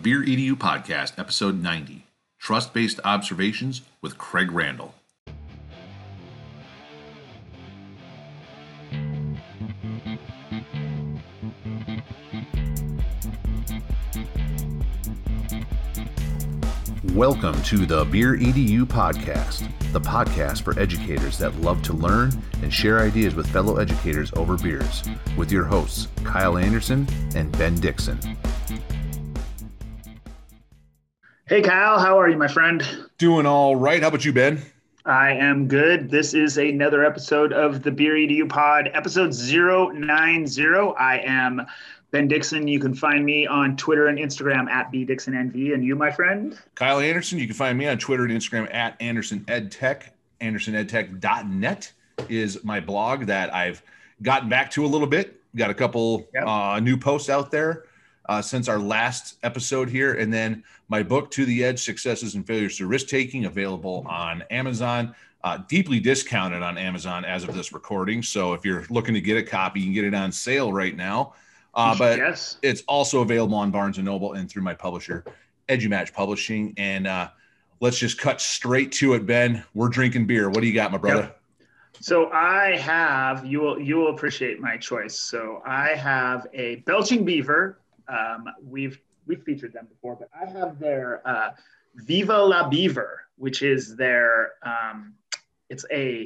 Beer EDU Podcast, Episode 90, Trust-Based Observations with Craig Randall. Welcome to the Beer EDU Podcast, the podcast for educators that love to learn and share ideas with fellow educators over beers, with your hosts, Kyle Anderson and Ben Dixon. Hey, Kyle, how are you, my friend? Doing all right. How about you, Ben? I am good. This is another episode of the Beer EDU Pod, episode 090. I am Ben Dixon. You can find me on Twitter and Instagram at BDixonNV. And you, my friend? Kyle Anderson. You can find me on Twitter and Instagram at AndersonEdTech. AndersonEdTech.net is my blog that I've gotten back to a little bit. Got a couple new posts out there since our last episode here. And then my book, To the Edge, Successes and Failures Through Risk-Taking, available on Amazon, deeply discounted on Amazon as of this recording. So if you're looking to get a copy, you can get it on sale right now. But It's also available on Barnes & Noble and through my publisher, EduMatch Publishing. And let's just cut straight to it, Ben. We're drinking beer. What do you got, my brother? Yep. So I have, you will appreciate my choice. So I have a Belching Beaver. We've featured them before, but I have their Viva la Beaver, which is their it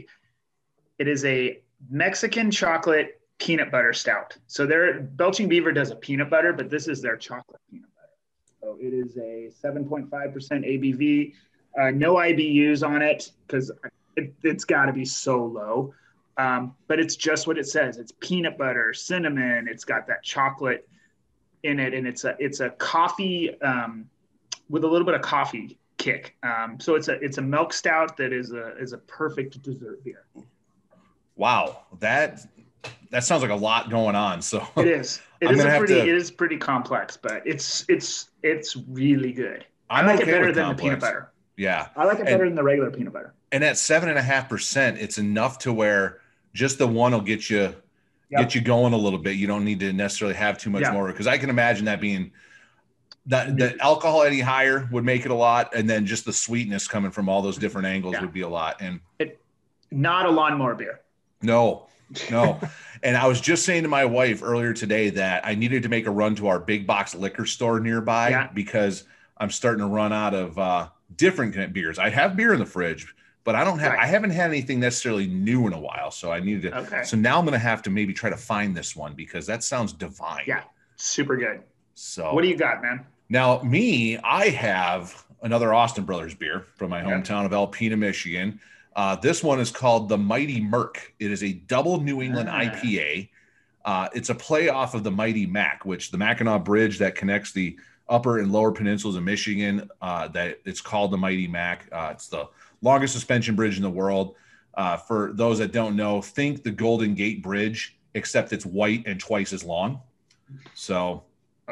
is a Mexican chocolate peanut butter stout. So their Belching Beaver does a peanut butter, but this is their chocolate peanut butter. So it is a 7.5% ABV, no IBUs on it because it's got to be so low. But it's just what it says. It's peanut butter, cinnamon. It's got that chocolate in it, and it's a coffee with a little bit of coffee kick. So it's a milk stout that is a perfect dessert beer. Wow, that sounds like a lot going on. So it is. It is pretty complex, but it's really good. I like it better than the peanut butter. Yeah, I like it better than the regular peanut butter. And at 7.5%, it's enough to where just the one will get you going a little bit. You don't need to necessarily have too much more, because I can imagine that being that the alcohol any higher would make it a lot, and then just the sweetness coming from all those different angles would be a lot. And not a lawnmower beer. No. And I was just saying to my wife earlier today that I needed to make a run to our big box liquor store nearby because I'm starting to run out of different kind of beers. I have beer in the fridge, but I haven't had anything necessarily new in a while. So I needed to. Okay. So now I'm going to have to maybe try to find this one because that sounds divine. Yeah. Super good. So what do you got, man? Now I have another Austin Brothers beer from my hometown of Alpena, Michigan. This one is called the Mighty Merc. It is a double New England IPA. It's a play off of the Mighty Mac, which the Mackinac Bridge that connects the upper and lower peninsulas of Michigan, that it's called the Mighty Mac. It's the longest suspension bridge in the world. For those that don't know, think the Golden Gate Bridge, except it's white and twice as long. So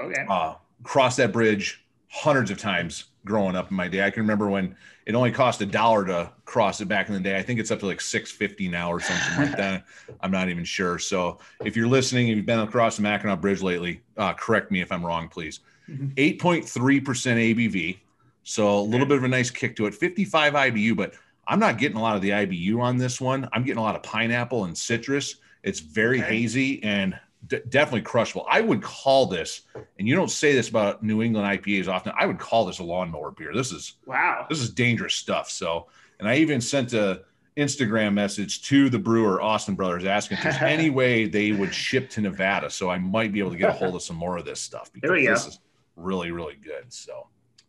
crossed that bridge hundreds of times growing up in my day. I can remember when it only cost $1 to cross it back in the day. I think it's up to like $6.50 now or something like that. I'm not even sure. So if you're listening and you've been across the Mackinac Bridge lately, correct me if I'm wrong, please. 8.3% ABV. So a little bit of a nice kick to it. 55 IBU, but I'm not getting a lot of the IBU on this one. I'm getting a lot of pineapple and citrus. It's very hazy and definitely crushable. I would call this, and you don't say this about New England IPAs often, I would call this a lawnmower beer. This is dangerous stuff. So, and I even sent a Instagram message to the brewer, Austin Brothers, asking if there's any way they would ship to Nevada. So I might be able to get a hold of some more of this stuff because this is really, really good. So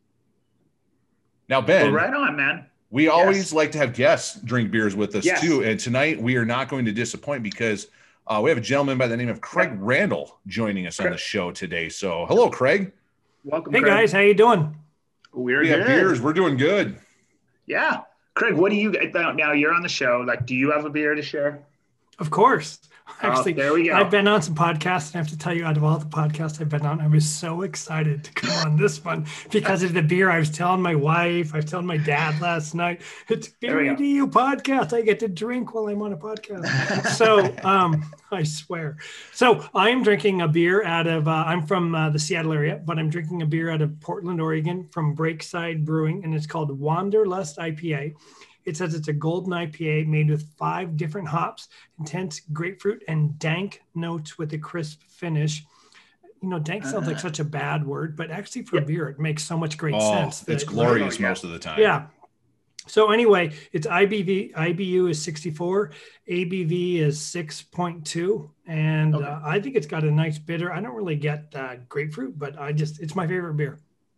now, Ben, right on, man. We always like to have guests drink beers with us too. And tonight we are not going to disappoint because we have a gentleman by the name of Craig Randall joining us on the show today. So hello, Craig. Welcome. Hey, Craig. Guys. How you doing? We have beers. We're doing good. Yeah. Craig, what do you now you're on the show. Like, do you have a beer to share? Of course. Actually, there we go. I've been on some podcasts, and I have to tell you, out of all the podcasts I've been on, I was so excited to come on this one because of the beer. I was telling my wife, I was telling my dad last night, it's Beer Radio podcast. I get to drink while I'm on a podcast. So I swear. So I'm drinking a beer out of, I'm from the Seattle area, but I'm drinking a beer out of Portland, Oregon from Breakside Brewing, and it's called Wanderlust IPA. It says it's a golden IPA made with 5 different hops, intense grapefruit, and dank notes with a crisp finish. You know, dank sounds like such a bad word, but actually for beer, it makes so much great sense. It's glorious most of the time. Yeah. So anyway, it's IBU is 64, ABV is 6.2, and I think it's got a nice bitter. I don't really get grapefruit, but it's my favorite beer.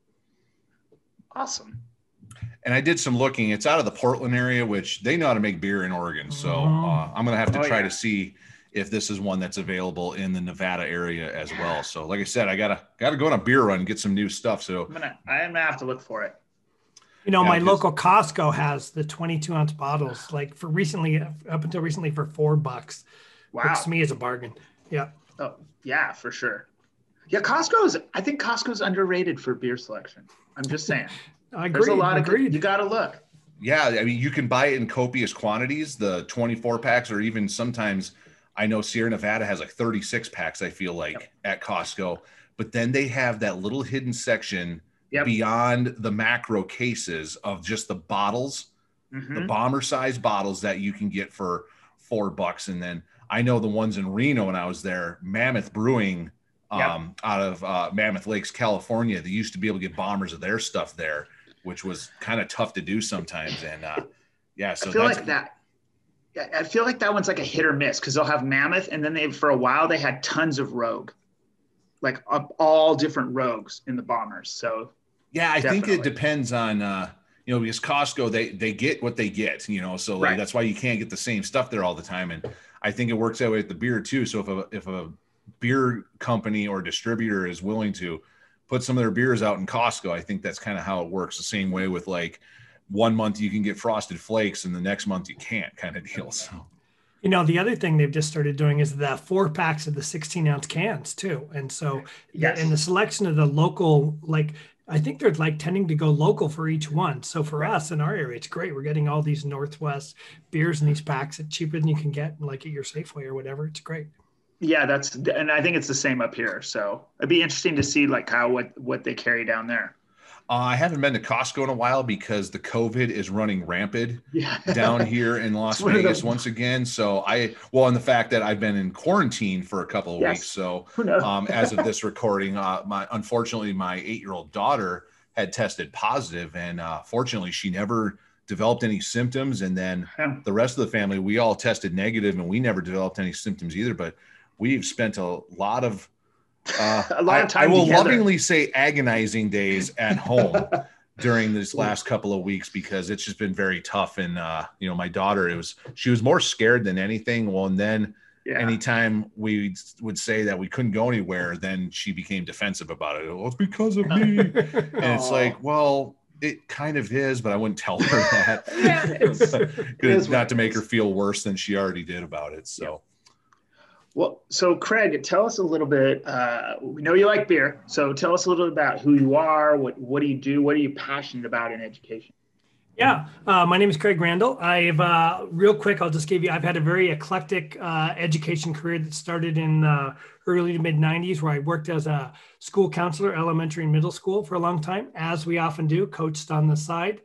Awesome. And I did some looking. It's out of the Portland area, which they know how to make beer in Oregon. So I'm going to have to try to see if this is one that's available in the Nevada area as well. So like I said, I gotta go on a beer run and get some new stuff. So I'm gonna have to look for it. You know, my local Costco has the 22-ounce bottles, like up until recently for $4. Wow. Which to me is a bargain. Yeah. Oh, yeah, for sure. Yeah, I think Costco's underrated for beer selection. I'm just saying. There's a lot of good, you got to look. Yeah, I mean, you can buy it in copious quantities, the 24 packs, or even sometimes I know Sierra Nevada has like 36 packs, I feel like, at Costco. But then they have that little hidden section beyond the macro cases of just the bottles, the bomber size bottles that you can get for $4. And then I know the ones in Reno when I was there, Mammoth Brewing out of Mammoth Lakes, California, they used to be able to get bombers of their stuff there, which was kind of tough to do sometimes. And so I feel like that one's like a hit or miss because they'll have Mammoth, and then for a while they had tons of Rogue, like all different Rogues in the bombers. So I think it depends on because Costco they get what they get, so like that's why you can't get the same stuff there all the time. And I think it works that way with the beer too. So if a beer company or distributor is willing to put some of their beers out in Costco, I think that's kind of how it works. The same way with like 1 month you can get Frosted Flakes and the next month you can't, kind of deal. So, the other thing they've just started doing is the 4 packs of the 16-ounce cans too. And so in the selection of the local, like I think they're like tending to go local for each one. So for us in our area, it's great. We're getting all these Northwest beers in these packs at cheaper than you can get like at your Safeway or whatever. It's great. Yeah, and I think it's the same up here. So it'd be interesting to see like what they carry down there. I haven't been to Costco in a while because the COVID is running rampant down here in Las Vegas once again. So and the fact that I've been in quarantine for a couple of weeks. So as of this recording, unfortunately, my 8-year-old daughter had tested positive, and fortunately, she never developed any symptoms. And then the rest of the family, we all tested negative, and we never developed any symptoms either. But we've spent a lot of time I will together. Lovingly say agonizing days at home during this last couple of weeks because it's just been very tough. And my daughter, she was more scared than anything. Well, and then anytime we would say that we couldn't go anywhere, then she became defensive about it. Well, it's because of me. And it's like, well, it kind of is, but I wouldn't tell her that. Not to make her feel worse than she already did about it. So. Well, so Craig, tell us a little bit. We know you like beer, so tell us a little bit about who you are. What do you do? What are you passionate about in education? Yeah, my name is Craig Randall. I've real quick, I'll just give you. I've had a very eclectic education career that started in early to mid '90s, where I worked as a school counselor, elementary and middle school for a long time, as we often do, coached on the side.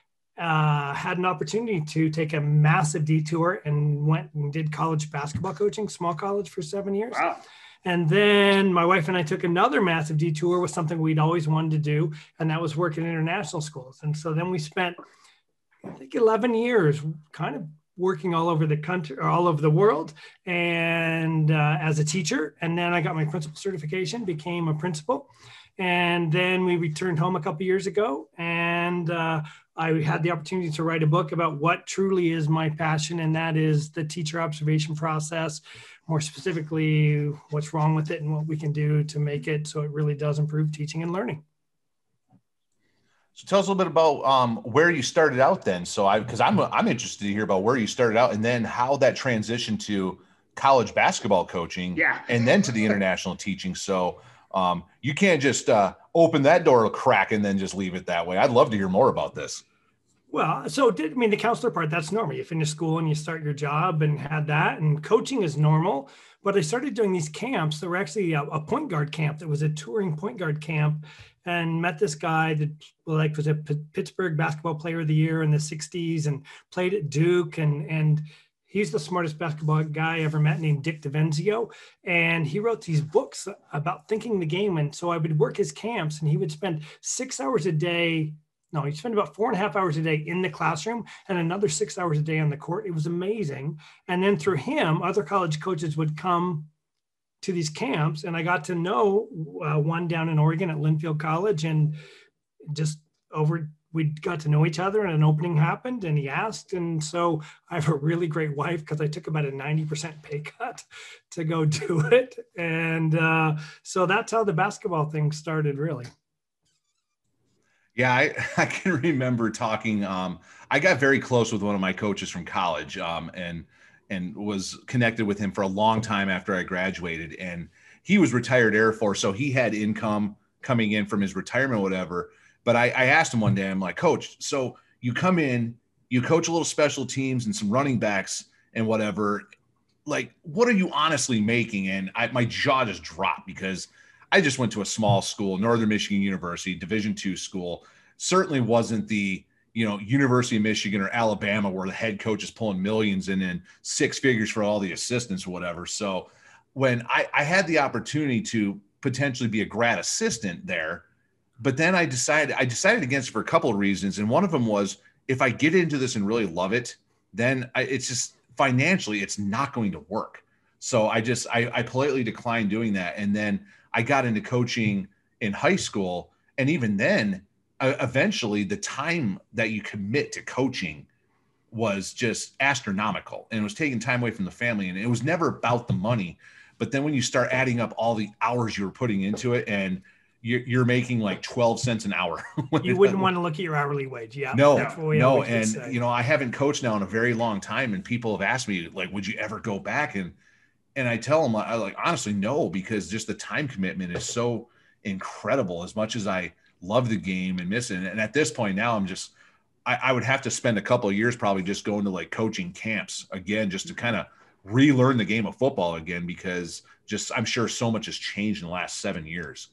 Had an opportunity to take a massive detour and went and did college basketball coaching, small college, for 7 years. Wow. And then my wife and I took another massive detour with something we'd always wanted to do, and that was work in international schools. And so then we spent, I think, 11 years kind of working all over the country, or all over the world, and as a teacher. And then I got my principal certification, became a principal. And then we returned home a couple of years ago, and I had the opportunity to write a book about what truly is my passion, and that is the teacher observation process, more specifically, what's wrong with it and what we can do to make it so it really does improve teaching and learning. So tell us a little bit about where you started out then. So because I'm interested to hear about where you started out and then how that transitioned to college basketball coaching and then to the international teaching. So you can't just open that door a crack and then just leave it that way. I'd love to hear more about this. Well, so the counselor part, that's normal. You finish school and you start your job and had that, and coaching is normal. But I started doing these camps. There were actually a point guard camp that was a touring point guard camp, and met this guy that was a Pittsburgh basketball player of the year in the 60s and played at Duke. And he's the smartest basketball guy I ever met, named Dick DeVenzio. And he wrote these books about thinking the game. And so I would work his camps, and he would spend 6 hours a day. No, he'd spend about 4.5 hours a day in the classroom and another 6 hours a day on the court. It was amazing. And then through him, other college coaches would come to these camps. And I got to know one down in Oregon at Linfield College, and we got to know each other, and an opening happened and he asked. And so I have a really great wife, because I took about a 90% pay cut to go do it. And so that's how the basketball thing started, really. Yeah, I can remember talking. I got very close with one of my coaches from college, and was connected with him for a long time after I graduated. And he was retired Air Force, so he had income coming in from his retirement, whatever. But I asked him one day, I'm like, Coach, so you come in, you coach a little special teams and some running backs and whatever. Like, what are you honestly making? And my jaw just dropped, because I just went to a small school, Northern Michigan University, Division II school. Certainly wasn't the, University of Michigan or Alabama, where the head coach is pulling millions and then 6 figures for all the assistants or whatever. So when I had the opportunity to potentially be a grad assistant there, but then I decided against it for a couple of reasons. And one of them was, if I get into this and really love it, then it's just financially, it's not going to work. So I politely declined doing that. And then I got into coaching in high school. And even then, eventually the time that you commit to coaching was just astronomical, and it was taking time away from the family, and it was never about the money. But then when you start adding up all the hours you were putting into it, and you're making like 12 cents an hour. You wouldn't want to look at your hourly wage. Yeah. No. And, I haven't coached now in a very long time, and people have asked me, like, would you ever go back? And I tell them, I like, honestly, no, because just the time commitment is so incredible, as much as I love the game and miss it. And at this point now, I would have to spend a couple of years probably just going to like coaching camps again, just to kind of relearn the game of football again, because I'm sure so much has changed in the last 7 years.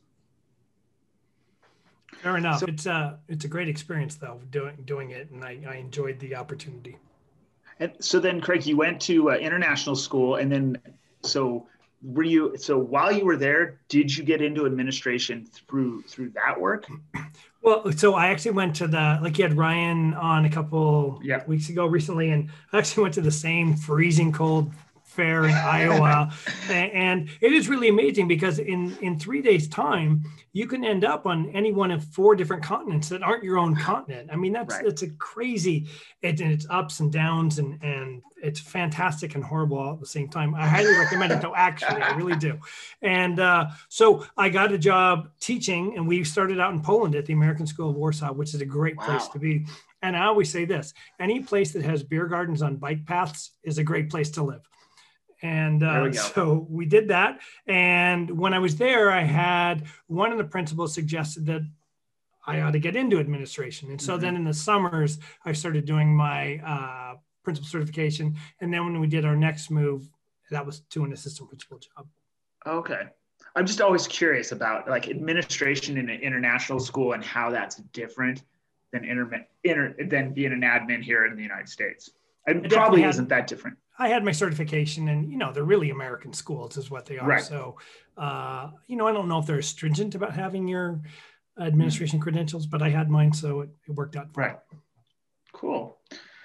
Fair enough. So, it's a great experience though, doing it, and I enjoyed the opportunity. And so then, Craig, you went to international school, and then so while you were there, did you get into administration through that work? Well, so I actually went to you had Ryan on a couple weeks ago recently, and I actually went to the same freezing cold fair in Iowa. And it is really amazing, because in 3 days time, you can end up on any one of 4 different continents that aren't your own continent. I mean, it's a crazy, it's ups and downs, and it's fantastic and horrible all at the same time. I highly recommend it though, actually, I really do. And so I got a job teaching, and we started out in Poland at the American School of Warsaw, which is a great place to be. And I always say this, any place that has beer gardens on bike paths is a great place to live. And so we did that. And when I was there, I had one of the principals suggested that I ought to get into administration. And so then in the summers, I started doing my principal certification. And then when we did our next move, that was to an assistant principal job. Okay. I'm just always curious about like administration in an international school and how that's different than than being an admin here in the United States. It probably isn't that different. I had my certification, and, they're really American schools is what they are. Right. So, I don't know if they're stringent about having your administration credentials, but I had mine, so it worked out. Right. Cool.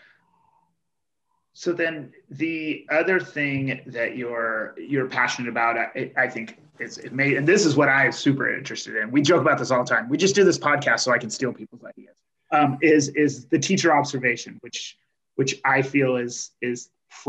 So then the other thing that you're passionate about, I think and this is what I'm super interested in. We joke about this all the time. We just do this podcast so I can steal people's ideas. Is the teacher observation, which I feel is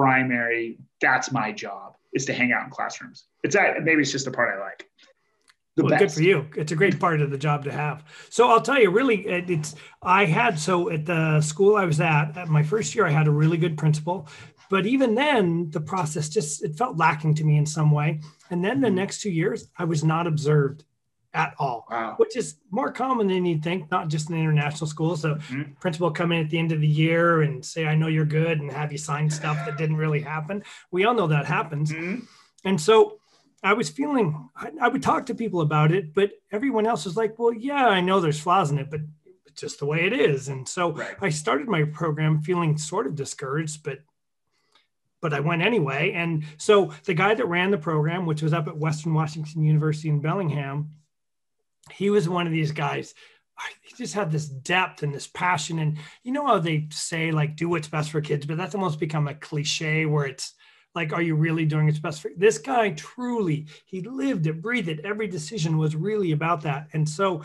primary. That's my job, is to hang out in classrooms. Maybe it's just the part I like. Well, good for you. It's a great part of the job to have. So I'll tell you, really, so at the school I was at my first year, I had a really good principal. But even then, the process it felt lacking to me in some way. And then the next 2 years, I was not observed at all, which is more common than you'd think, not just in international schools. So principal come in at the end of the year and say, I know you're good, and have you sign stuff that didn't really happen. We all know that happens. And so I was feeling, I would talk to people about it, but everyone else was like, well, yeah, I know there's flaws in it, but it's just the way it is. And so I started my program feeling sort of discouraged, but I went anyway. And so the guy that ran the program, which was up at Western Washington University in Bellingham, he was one of these guys. He just had this depth and this passion. And you know how they say, like, do what's best for kids, but that's almost become a cliche where it's like, are you really doing what's best for this guy? Truly, he lived it, breathed it. Every decision was really about that. And so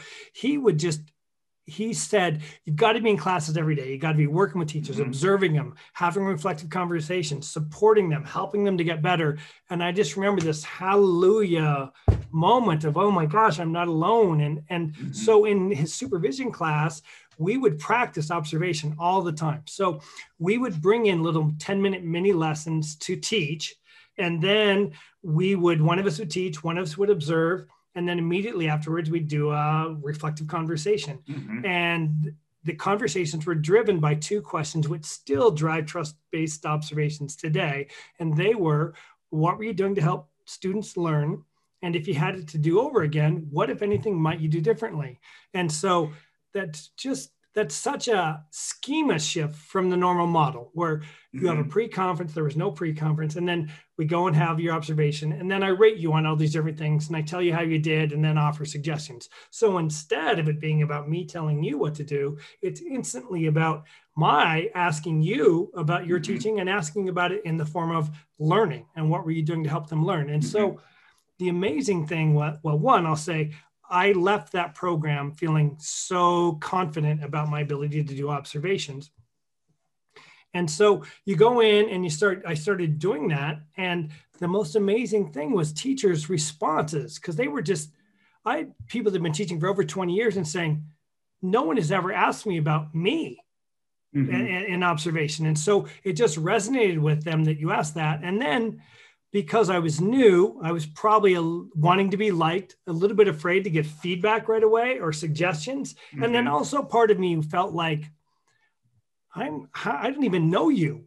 he said, you've got to be in classes every day. You got to be working with teachers, observing them, having reflective conversations, supporting them, helping them to get better. And I just remember this hallelujah moment of, oh my gosh, I'm not alone. And so in his supervision class, we would practice observation all the time. So we would bring in little 10-minute mini lessons to teach. And then one of us would teach, one of us would observe. And then immediately afterwards, we'd do a reflective conversation. And the conversations were driven by two questions, which still drive trust-based observations today. And they were, what were you doing to help students learn? And if you had it to do over again, what, if anything, might you do differently? And so that's such a schema shift from the normal model where you have a pre-conference, there was no pre-conference, and then we go and have your observation, and then I rate you on all these different things, and I tell you how you did, and then offer suggestions. So instead of it being about me telling you what to do, it's instantly about my asking you about your teaching and asking about it in the form of learning, and what were you doing to help them learn? And so the amazing thing, one, I'll say, I left that program feeling so confident about my ability to do observations. And so you go in and I started doing that. And the most amazing thing was teachers' responses, because they were I had people that have been teaching for over 20 years and saying, no one has ever asked me about me in observation. And so it just resonated with them that you asked that. And then because I was new, I was probably wanting to be liked, a little bit afraid to get feedback right away or suggestions. And then also part of me felt like, I didn't even know you.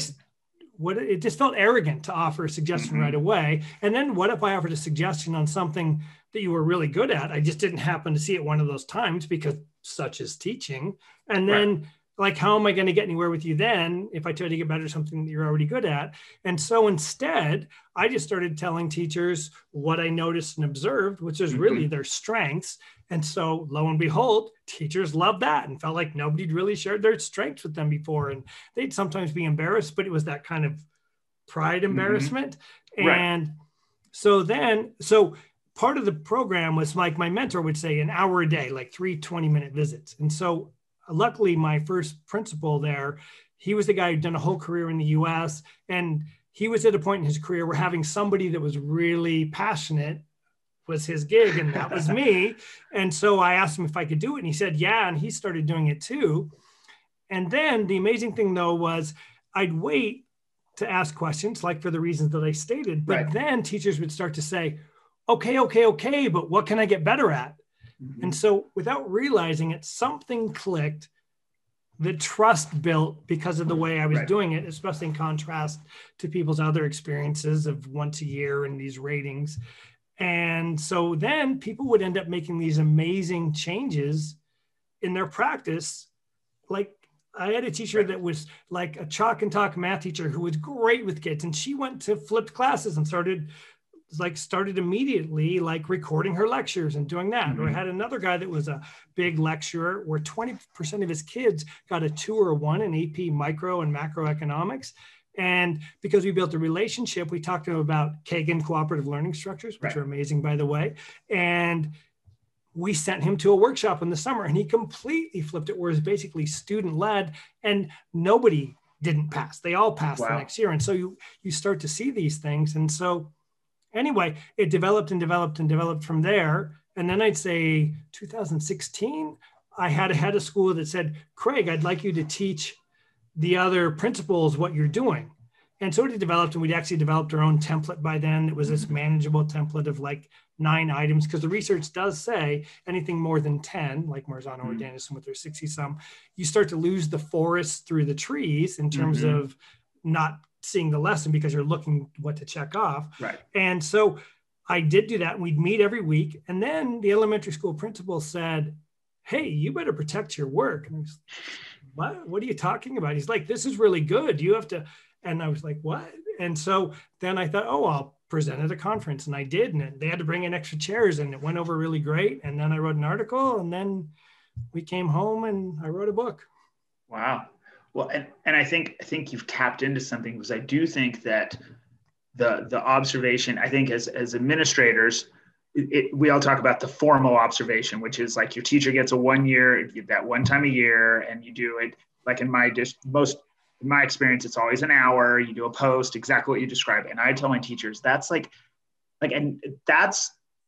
It just felt arrogant to offer a suggestion right away. And then what if I offered a suggestion on something that you were really good at? I just didn't happen to see it one of those times, because such is teaching. And then like, how am I going to get anywhere with you then if I try to get better at something that you're already good at? And so instead, I just started telling teachers what I noticed and observed, which is really their strengths. And so lo and behold, teachers loved that and felt like nobody'd really shared their strengths with them before. And they'd sometimes be embarrassed, but it was that kind of pride embarrassment. And so part of the program was like, my mentor would say an hour a day, like 3 20-minute visits. And so luckily, my first principal there, he was the guy who'd done a whole career in the US. And he was at a point in his career where having somebody that was really passionate was his gig, and that was me. And so I asked him if I could do it, and he said, yeah, and he started doing it too. And then the amazing thing, though, was I'd wait to ask questions, like for the reasons that I stated, but then teachers would start to say, okay, but what can I get better at? And so without realizing it, something clicked, the trust built because of the way I was doing it, especially in contrast to people's other experiences of once a year and these ratings. And so then people would end up making these amazing changes in their practice. Like, I had a teacher that was like a chalk and talk math teacher who was great with kids. And she went to flipped classes and started immediately like recording her lectures and doing that. Or I had another guy that was a big lecturer where 20% of his kids got a 2 or a 1 in AP micro and macroeconomics. And because we built a relationship, we talked to him about Kagan cooperative learning structures, which are amazing, by the way. And we sent him to a workshop in the summer, and he completely flipped it, where it's basically student led, and nobody didn't pass. They all passed the next year. And so you start to see these things. And so Anyway, it developed and developed and developed from there. And then I'd say 2016, I had a head of school that said, Craig, I'd like you to teach the other principals what you're doing. And so it developed, and we'd actually developed our own template by then. It was this manageable template of like 9 items, because the research does say anything more than 10, like Marzano or Danielson with their 60 some, you start to lose the forest through the trees in terms of not seeing the lesson because you're looking what to check off. Right. And so I did do that. We'd meet every week. And then the elementary school principal said, hey, you better protect your work. And I was like, what are you talking about? He's like, this is really good. You have to. And I was like, what? And so then I thought, oh, I'll present at a conference. And I did. And they had to bring in extra chairs, and it went over really great. And then I wrote an article, and then we came home and I wrote a book. Wow. Well, and I think you've tapped into something, because I do think that the observation, I think as administrators, we all talk about the formal observation, which is like your teacher gets a 1 year, that one time a year, and you do it like in my experience, it's always an hour. You do a post, exactly what you described. And I tell my teachers, that's and that's,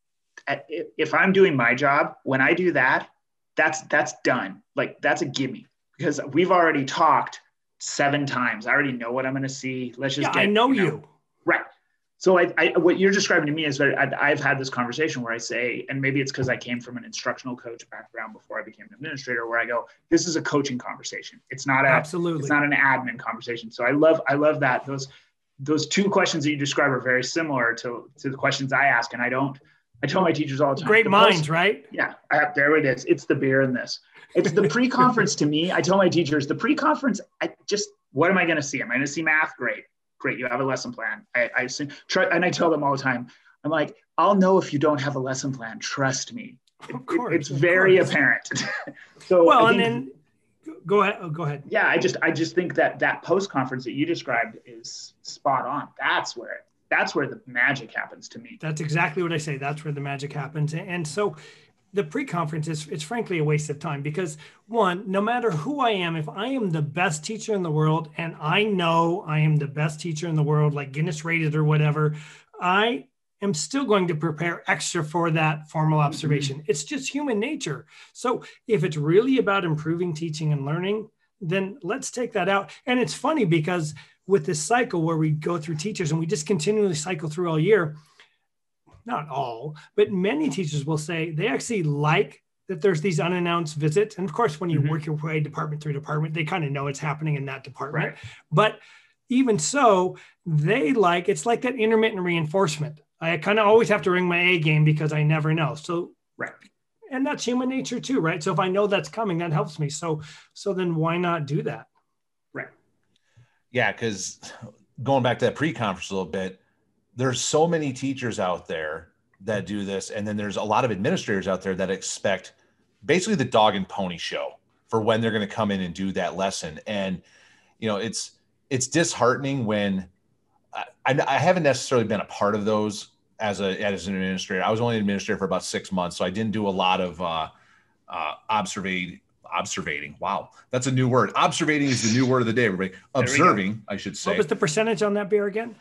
if I'm doing my job, when I do that, that's done. Like that's a gimme, because we've already talked 7 times. I already know what I'm going to see. Let's just I know you. Right. So what you're describing to me is I've had this conversation where I say, and maybe it's because I came from an instructional coach background before I became an administrator, where I go, this is a coaching conversation. It's not it's not an admin conversation. So I love that those 2 questions that you describe are very similar to the questions I ask. And I tell my teachers all the time. Great minds, right? Yeah. There it is. It's the beer in this. It's the pre-conference to me. I tell my teachers, the pre-conference, what am I going to see? Am I going to see math? Great. You have a lesson plan. And I tell them all the time, I'm like, I'll know if you don't have a lesson plan. Trust me. It's very apparent. So and then go ahead. Yeah. I just think that post-conference that you described is spot on. That's where the magic happens to me. That's exactly what I say. That's where the magic happens. And so the pre-conference it's frankly a waste of time, because one, no matter who I am, if I am the best teacher in the world, and I know I am the best teacher in the world, like Guinness rated or whatever, I am still going to prepare extra for that formal observation. It's just human nature. So if it's really about improving teaching and learning, then let's take that out. And it's funny because with this cycle where we go through teachers and we just continually cycle through all year, not all, but many teachers will say they actually like that there's these unannounced visits. And of course, when you work your way department through department, they kind of know it's happening in that department. Right. But even so, it's like that intermittent reinforcement. I kind of always have to ring my A game because I never know. So, right. And that's human nature too, right? So if I know that's coming, that helps me. So then why not do that? Right. Yeah, because going back to that pre-conference a little bit, there's so many teachers out there that do this. And then there's a lot of administrators out there that expect basically the dog and pony show for when they're going to come in and do that lesson. And, it's disheartening when I haven't necessarily been a part of those as an administrator. I was only an administrator for about 6 months. So I didn't do a lot of observating. Wow. That's a new word. Observating is the new word of the day, everybody. Observing, I should say. What was the percentage on that beer again?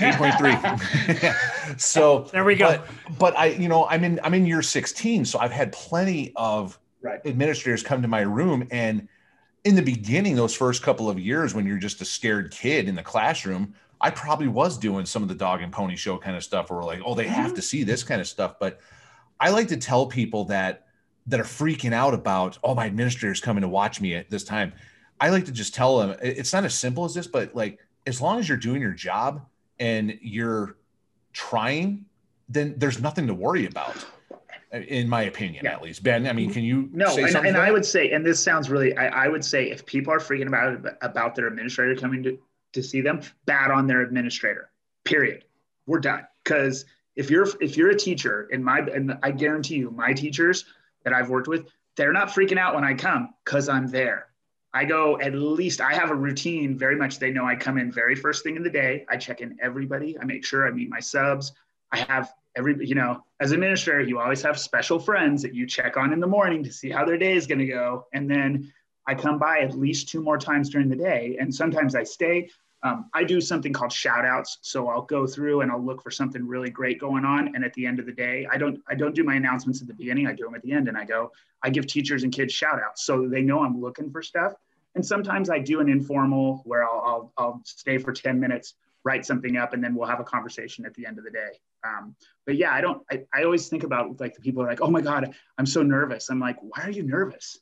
8.3. So there we go. But I'm in year 16. So I've had plenty of administrators come to my room. And in the beginning, those first couple of years, when you're just a scared kid in the classroom, I probably was doing some of the dog and pony show kind of stuff where we're like, oh, they have to see this kind of stuff. But I like to tell people that are freaking out about, oh, my administrator's coming to watch me at this time. I like to just tell them it's not as simple as this, but like, as long as you're doing your job and you're trying, then there's nothing to worry about, in my opinion, at least. Ben, I mean, can you say something? And I would say, and this sounds really, I would say if people are freaking about their administrator coming to see them, bad on their administrator, period. We're done. Because if you're a teacher, and I guarantee you, my teachers that I've worked with, they're not freaking out when I come because I'm there. I go, at least I have a routine very much. They know I come in very first thing in the day. I check in everybody. I make sure I meet my subs. I have as an administrator, you always have special friends that you check on in the morning to see how their day is going to go. And then I come by at least 2 more times during the day. And sometimes I stay. I do something called shout outs. So I'll go through and I'll look for something really great going on. And at the end of the day, I don't do my announcements at the beginning. I do them at the end, and I give teachers and kids shout outs so they know I'm looking for stuff. And sometimes I do an informal where I'll stay for 10 minutes, write something up, and then we'll have a conversation at the end of the day. But yeah, I always think about like the people are like, oh my God, I'm so nervous. I'm like, why are you nervous?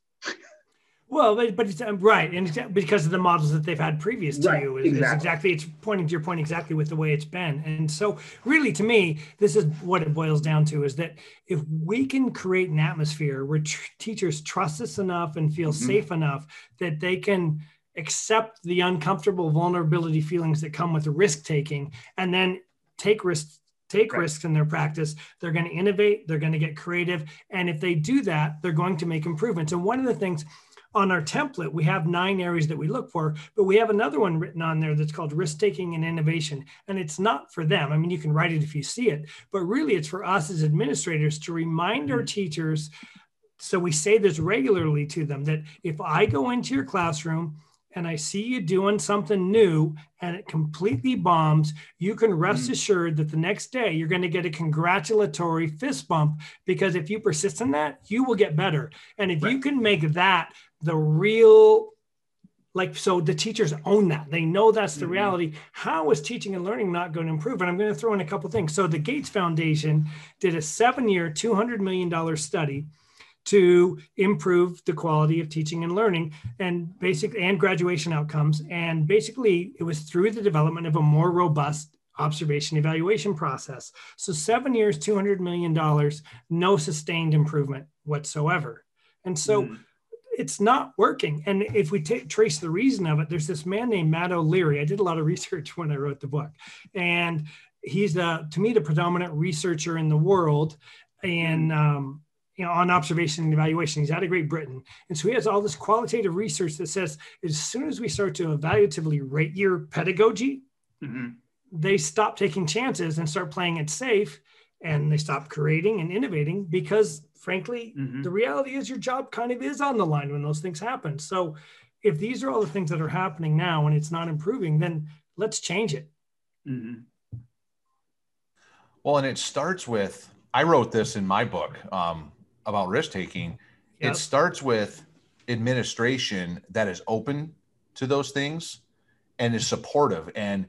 Well, but it's right, and because of the models that they've had previous to you, exactly. It's pointing to your point exactly with the way it's been. And so, really, to me, this is what it boils down to: is that if we can create an atmosphere where teachers trust us enough and feel safe enough that they can accept the uncomfortable vulnerability feelings that come with risk taking, and then take risks in their practice, they're going to innovate, they're going to get creative, and if they do that, they're going to make improvements. And one of the things on our template, we have 9 areas that we look for, but we have another one written on there that's called risk-taking and innovation. And it's not for them. I mean, you can write it if you see it, but really it's for us as administrators to remind our teachers. So we say this regularly to them, that if I go into your classroom and I see you doing something new and it completely bombs, you can rest assured that the next day you're going to get a congratulatory fist bump, because if you persist in that, you will get better. And if you can make that the real, so the teachers own that. They know that's the reality. How is teaching and learning not going to improve? And I'm going to throw in a couple of things. So the Gates Foundation did a 7-year, $200 million study to improve the quality of teaching and learning and graduation outcomes. And basically it was through the development of a more robust observation evaluation process. So 7 years, $200 million, no sustained improvement whatsoever. And so it's not working. And if we trace the reason of it, there's this man named Matt O'Leary. I did a lot of research when I wrote the book, and he's to me, the predominant researcher in the world and, on observation and evaluation. He's out of Great Britain. And so he has all this qualitative research that says, as soon as we start to evaluatively rate your pedagogy, they stop taking chances and start playing it safe, and they stop creating and innovating because, frankly, the reality is your job kind of is on the line when those things happen. So if these are all the things that are happening now and it's not improving, then let's change it. Well, and it starts with, I wrote this in my book about risk taking. It starts with administration that is open to those things and is supportive. And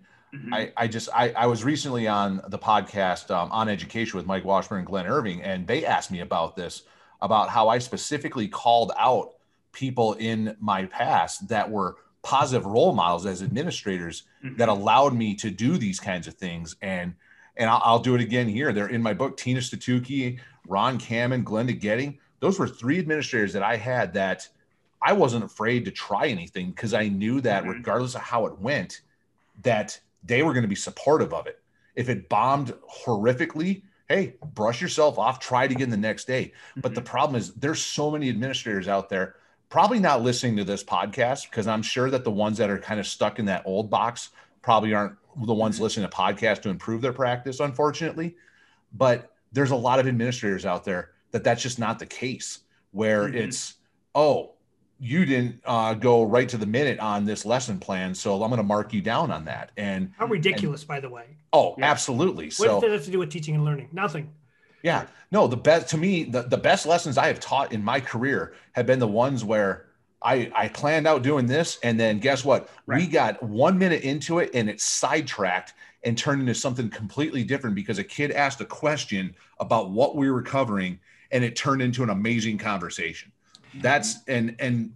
I was recently on the podcast on education with Mike Washburn and Glenn Irving, and they asked me about this, about how I specifically called out people in my past that were positive role models as administrators that allowed me to do these kinds of things. And I'll do it again here. They're in my book: Tina Statuki, Ron Kamen, Glenda Getting. Those were 3 administrators that I had that I wasn't afraid to try anything, because I knew that regardless of how it went, that they were going to be supportive of it. If it bombed horrifically, hey, brush yourself off, try it again the next day. But the problem is there's so many administrators out there probably not listening to this podcast, because I'm sure that the ones that are kind of stuck in that old box probably aren't the ones listening to podcasts to improve their practice, unfortunately. But there's a lot of administrators out there that's just not the case, where it's, oh, you didn't go right to the minute on this lesson plan, so I'm going to mark you down on that. And how ridiculous, by the way. Oh, absolutely. What does that have to do with teaching and learning? Nothing. Yeah. No, the best lessons I have taught in my career have been the ones where I planned out doing this, and then guess what? We got 1 minute into it and it sidetracked and turned into something completely different because a kid asked a question about what we were covering, and it turned into an amazing conversation. That's and in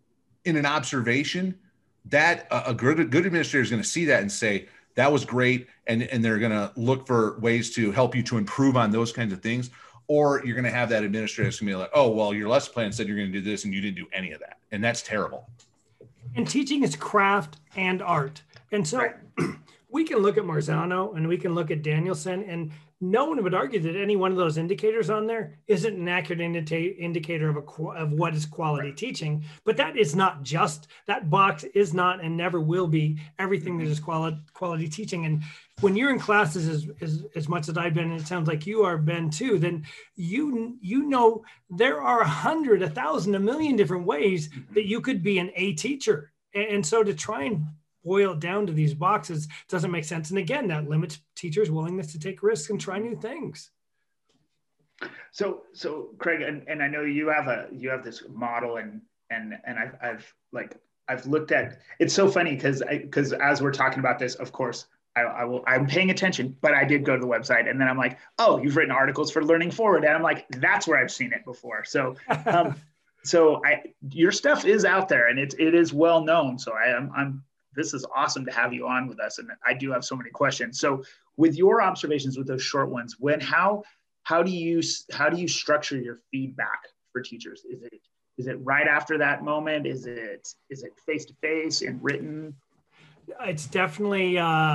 an observation that a good administrator is going to see that and say, that was great. And they're going to look for ways to help you to improve on those kinds of things. Or you're going to have that administrator that's going to be like, oh, well, your lesson plan said you're going to do this and you didn't do any of that. And that's terrible. And teaching is craft and art. And so we can look at Marzano and we can look at Danielson, and no one would argue that any one of those indicators on there isn't an accurate indicator of what is quality teaching. But that is not just, that box is not and never will be everything that is quality teaching. And when you're in classes as much as I've been, and it sounds like you are, Ben, too, then you know there are 100, 1,000, 1,000,000 different ways that you could be an A teacher. And so to try and boil it down to these boxes doesn't make sense. And again, that limits teachers' willingness to take risks and try new things. So Craig, and I know you have this model, and I've looked at. It's so funny because as we're talking about this, of course, I'm paying attention, but I did go to the website, and then I'm like, oh, you've written articles for Learning Forward, and I'm like, that's where I've seen it before. So your stuff is out there, and it is well known. So this is awesome to have you on with us, and I do have so many questions. So with your observations with those short ones, how do you structure your feedback for teachers? Is it right after that moment? Is it face to face and written? It's definitely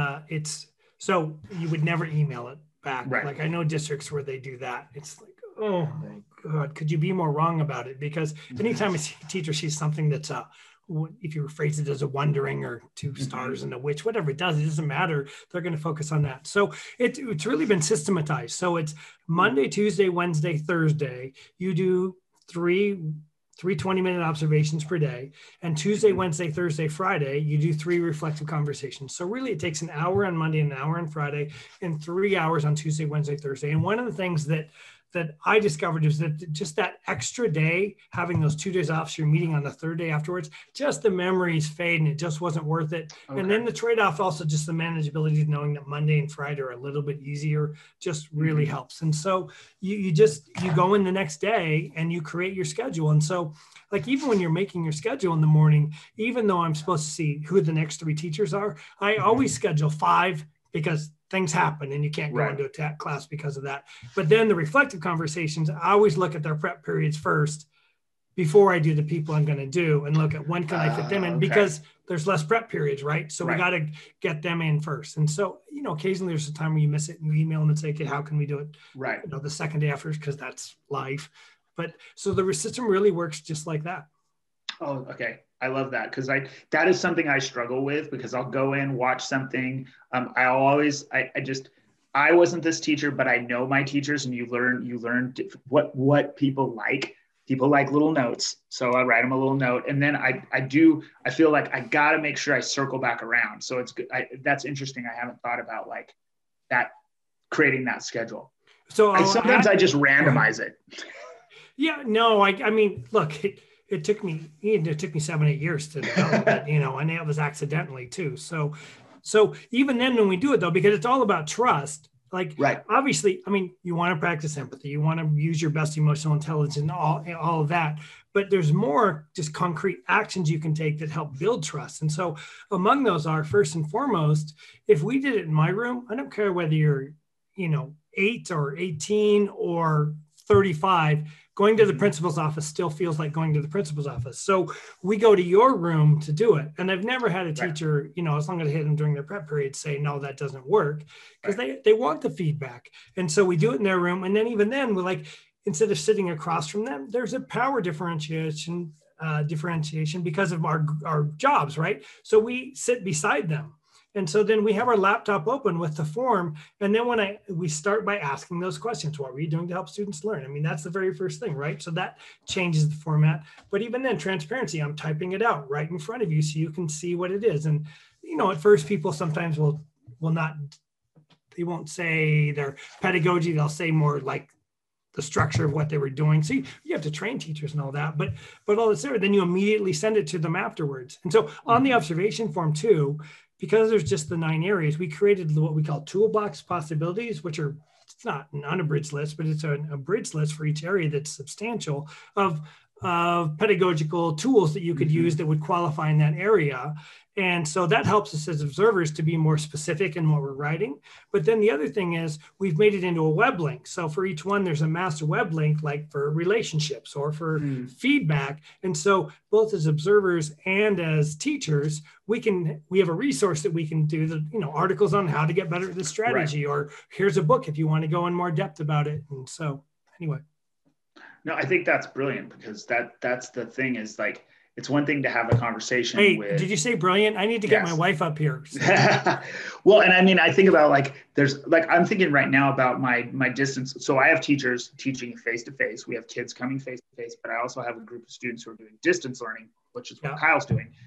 so you would never email it back. Right. Like I know districts where they do that. It's like, oh my God, could you be more wrong about it? Because anytime a teacher sees something that's if you phrase it as a wondering or 2 stars and a which, whatever it doesn't matter. They're going to focus on that. So it's really been systematized. So it's Monday, Tuesday, Wednesday, Thursday. You do three 20-minute observations per day. And Tuesday, Wednesday, Thursday, Friday, you do 3 reflective conversations. So really it takes an hour on Monday, an hour on Friday, and 3 hours on Tuesday, Wednesday, Thursday. And one of the things that I discovered is that just that extra day, having those 2 days off, so you're meeting on the 3rd day afterwards, just the memories fade and it just wasn't worth it. Okay. And then the trade-off also just the manageability of knowing that Monday and Friday are a little bit easier just really helps. And so you go in the next day and you create your schedule. And so like even when you're making your schedule in the morning, even though I'm supposed to see who the next 3 teachers are, I always schedule 5 because things happen and you can't go into a class because of that. But then the reflective conversations, I always look at their prep periods first before I do the people I'm going to do and look at when can I fit them in because there's less prep periods, right? So we got to get them in first. And so, occasionally there's a time where you miss it and you email them and say, okay, how can we do it? Right. The second day after, because that's life. But so the system really works just like that. Oh, okay. I love that because that is something I struggle with because I'll go in, watch something. I wasn't this teacher, but I know my teachers, and you learn what people like. People like little notes, so I write them a little note, and then I feel like I got to make sure I circle back around. So it's good. That's interesting. I haven't thought about like that, creating that schedule. So sometimes I just randomize it. Yeah, no, I mean, look. It took me 7-8 years to develop it, and it was accidentally too. So even then when we do it though, because it's all about trust, like obviously, I mean, you want to practice empathy, you want to use your best emotional intelligence and all of that, but there's more just concrete actions you can take that help build trust. And so among those are first and foremost, if we did it in my room, I don't care whether you're, 8 or 18 or 35, going to the principal's office still feels like going to the principal's office. So we go to your room to do it. And I've never had a teacher, as long as I hit them during their prep period, say, no, that doesn't work, because they want the feedback. And so we do it in their room. And then even then we're like, instead of sitting across from them, there's a power differentiation because of our jobs, right? So we sit beside them. And so then we have our laptop open with the form. And then we start by asking those questions. What were you doing to help students learn? I mean, that's the very first thing, right? So that changes the format. But even then, transparency, I'm typing it out right in front of you so you can see what it is. And, at first people sometimes will not, they won't say their pedagogy. They'll say more like the structure of what they were doing. So you have to train teachers and all that, but all that's there. Then you immediately send it to them afterwards. And so on the observation form too, because there's just the 9 areas, we created what we call toolbox possibilities, which are, it's not an unabridged list, but it's an abridged list for each area that's substantial of pedagogical tools that you could use that would qualify in that area. And so that helps us as observers to be more specific in what we're writing. But then the other thing is we've made it into a web link. So for each one, there's a master web link, like for relationships or for feedback. And so both as observers and as teachers, we have a resource that we can do the, articles on how to get better at this strategy, or here's a book if you want to go in more depth about it. And so anyway. No, I think that's brilliant because that's the thing is like, it's one thing to have a conversation. Hey, did you say brilliant? I need to get my wife up here. Well, and I mean, I think about I'm thinking right now about my distance. So I have teachers teaching face-to-face. We have kids coming face-to-face, but I also have a group of students who are doing distance learning, which is what Kyle's doing.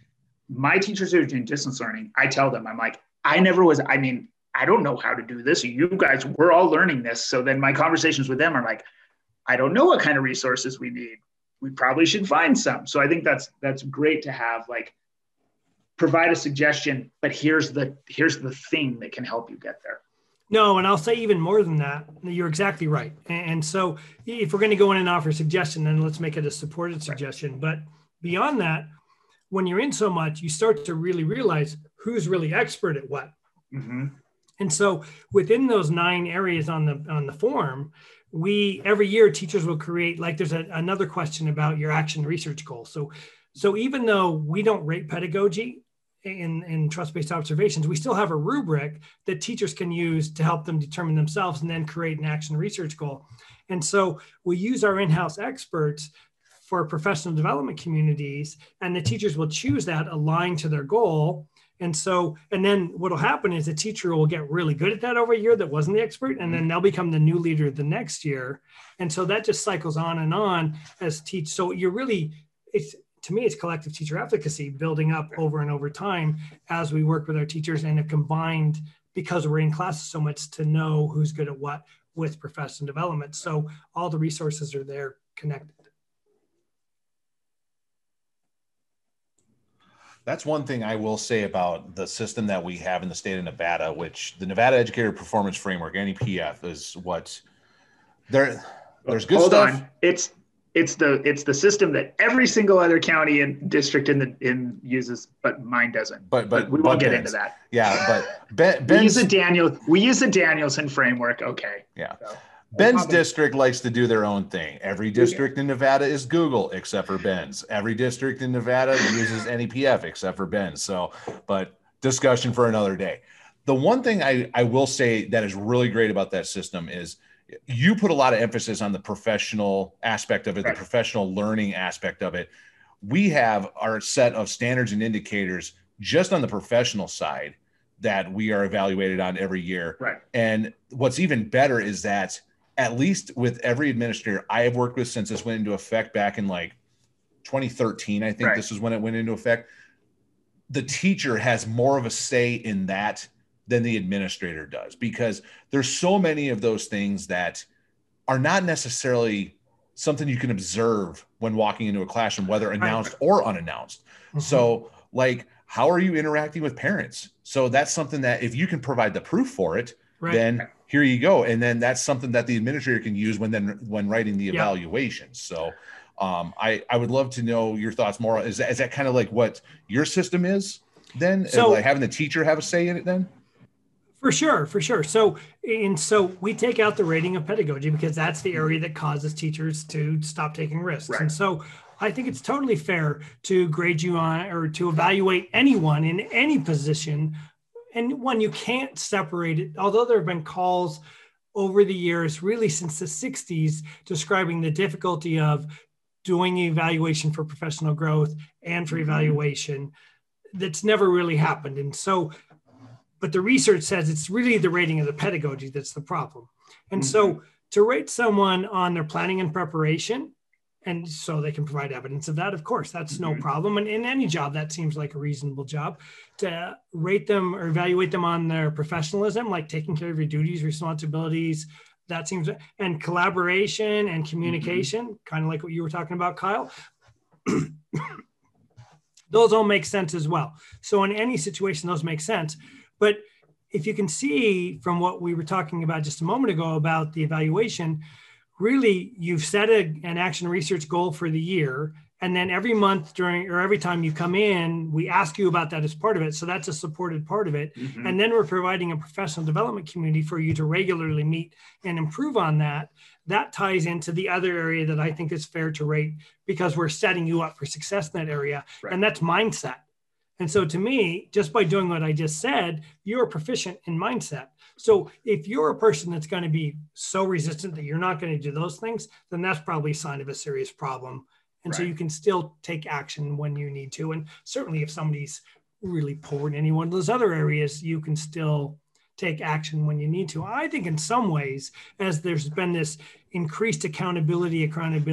my teachers who are doing distance learning, I tell them, I'm like, I don't know how to do this. You guys, we're all learning this. So then my conversations with them are like, I don't know what kind of resources we need. We probably should find some. So I think that's great to have, like, provide a suggestion, but here's the thing that can help you get there. No, and I'll say even more than that. You're exactly right. And so if we're going to go in and offer a suggestion, then let's make it a supported suggestion. But beyond that, when you're in so much, you start to really realize who's really expert at what. Mm-hmm. And so within those 9 areas on the form, every year teachers will create, like, there's another question about your action research goal. So even though we don't rate pedagogy in trust-based observations, we still have a rubric that teachers can use to help them determine themselves and then create an action research goal. And so we use our in-house experts for professional development communities, and the teachers will choose that aligned to their goal. And then what'll happen is a teacher will get really good at that over a year that wasn't the expert, and then they'll become the new leader the next year. And so that just cycles on and on as teach. So to me, it's collective teacher efficacy building up over and over time as we work with our teachers, and a combined, because we're in classes so much, to know who's good at what with professional development. So all the resources are there connected. That's one thing I will say about the system that we have in the state of Nevada, which the Nevada Educator Performance Framework, NEPF, is what there's good Hold stuff. on. It's the system that every single other county and district in uses, but mine doesn't. But we won't get into that. Yeah, but we use the Danielson framework. Okay. Yeah. So, Ben's district likes to do their own thing. Every district in Nevada is Google except for Ben's. Every district in Nevada uses NEPF except for Ben's. So, but discussion for another day. The one thing I will say that is really great about that system is you put a lot of emphasis on the professional aspect of it, the professional learning aspect of it. We have our set of standards and indicators just on the professional side that we are evaluated on every year. Right. And what's even better is that at least with every administrator I have worked with since this went into effect back in like 2013, I think this is when it went into effect, the teacher has more of a say in that than the administrator does, because there's so many of those things that are not necessarily something you can observe when walking into a classroom, whether announced or unannounced. Mm-hmm. So like, how are you interacting with parents? So that's something that if you can provide the proof for it, then here you go. And then that's something that the administrator can use when writing the evaluation. So I would love to know your thoughts more. Is that kind of like what your system is then? So like having the teacher have a say in it then? For sure. So we take out the rating of pedagogy because that's the area that causes teachers to stop taking risks. Right. And so I think it's totally fair to grade you on or to evaluate anyone in any position. And one, you can't separate it, although there have been calls over the years, really since the 60s, describing the difficulty of doing evaluation for professional growth and for evaluation. That's never really happened. And so, but the research says it's really the rating of the pedagogy that's the problem. And so to rate someone on their planning and preparation, and so they can provide evidence of that, of course, that's no problem. And in any job, that seems like a reasonable job. To rate them or evaluate them on their professionalism, like taking care of your duties, responsibilities, that seems, and collaboration and communication, kind of like what you were talking about, Kyle. Those all make sense as well. So in any situation, those make sense. But if you can see from what we were talking about just a moment ago about the evaluation, really you've set an action research goal for the year. And then every month every time you come in, we ask you about that as part of it. So that's a supported part of it. Mm-hmm. And then we're providing a professional development community for you to regularly meet and improve on that. That ties into the other area that I think is fair to rate because we're setting you up for success in that area. Right. And that's mindset. And so to me, just by doing what I just said, you're proficient in mindset. So if you're a person that's going to be so resistant that you're not going to do those things, then that's probably a sign of a serious problem. And so you can still take action when you need to. And certainly if somebody's really poor in any one of those other areas, you can still take action when you need to. I think in some ways, as there's been this increased accountability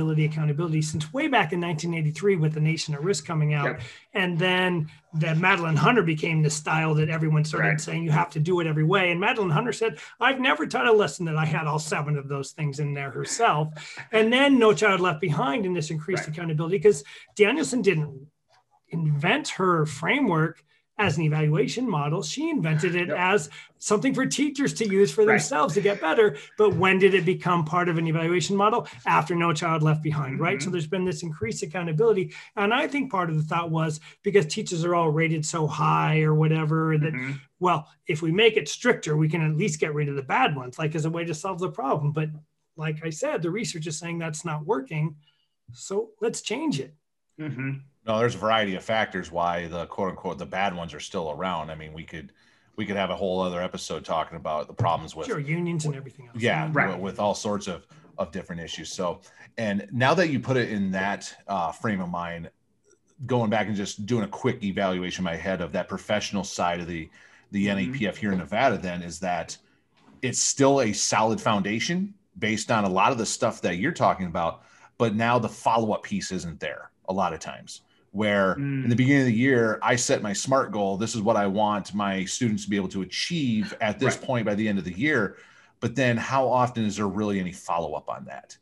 since way back in 1983 with The Nation at Risk coming out. Yep. And then that Madeline Hunter became the style that everyone started saying you have to do it every way. And Madeline Hunter said, I've never taught a lesson that I had all 7 of those things in there herself. And then No Child Left Behind in this increased accountability, because Danielson didn't invent her framework as an evaluation model. She invented it as something for teachers to use for themselves to get better. But when did it become part of an evaluation model? After No Child Left Behind, right? So there's been this increased accountability. And I think part of the thought was because teachers are all rated so high or whatever, that, well, if we make it stricter, we can at least get rid of the bad ones, like as a way to solve the problem. But like I said, the research is saying that's not working. So let's change it. No, there's a variety of factors why the quote unquote the bad ones are still around. I mean, we could have a whole other episode talking about the problems with unions and everything else. Yeah, with all sorts of different issues. So, and now that you put it in that frame of mind, going back and just doing a quick evaluation in my head of that professional side of the NAPF here in Nevada, then is that it's still a solid foundation based on a lot of the stuff that you're talking about, but now the follow-up piece isn't there a lot of times. Where in the beginning of the year, I set my SMART goal. This is what I want my students to be able to achieve at this point by the end of the year. But then how often is there really any follow-up on that?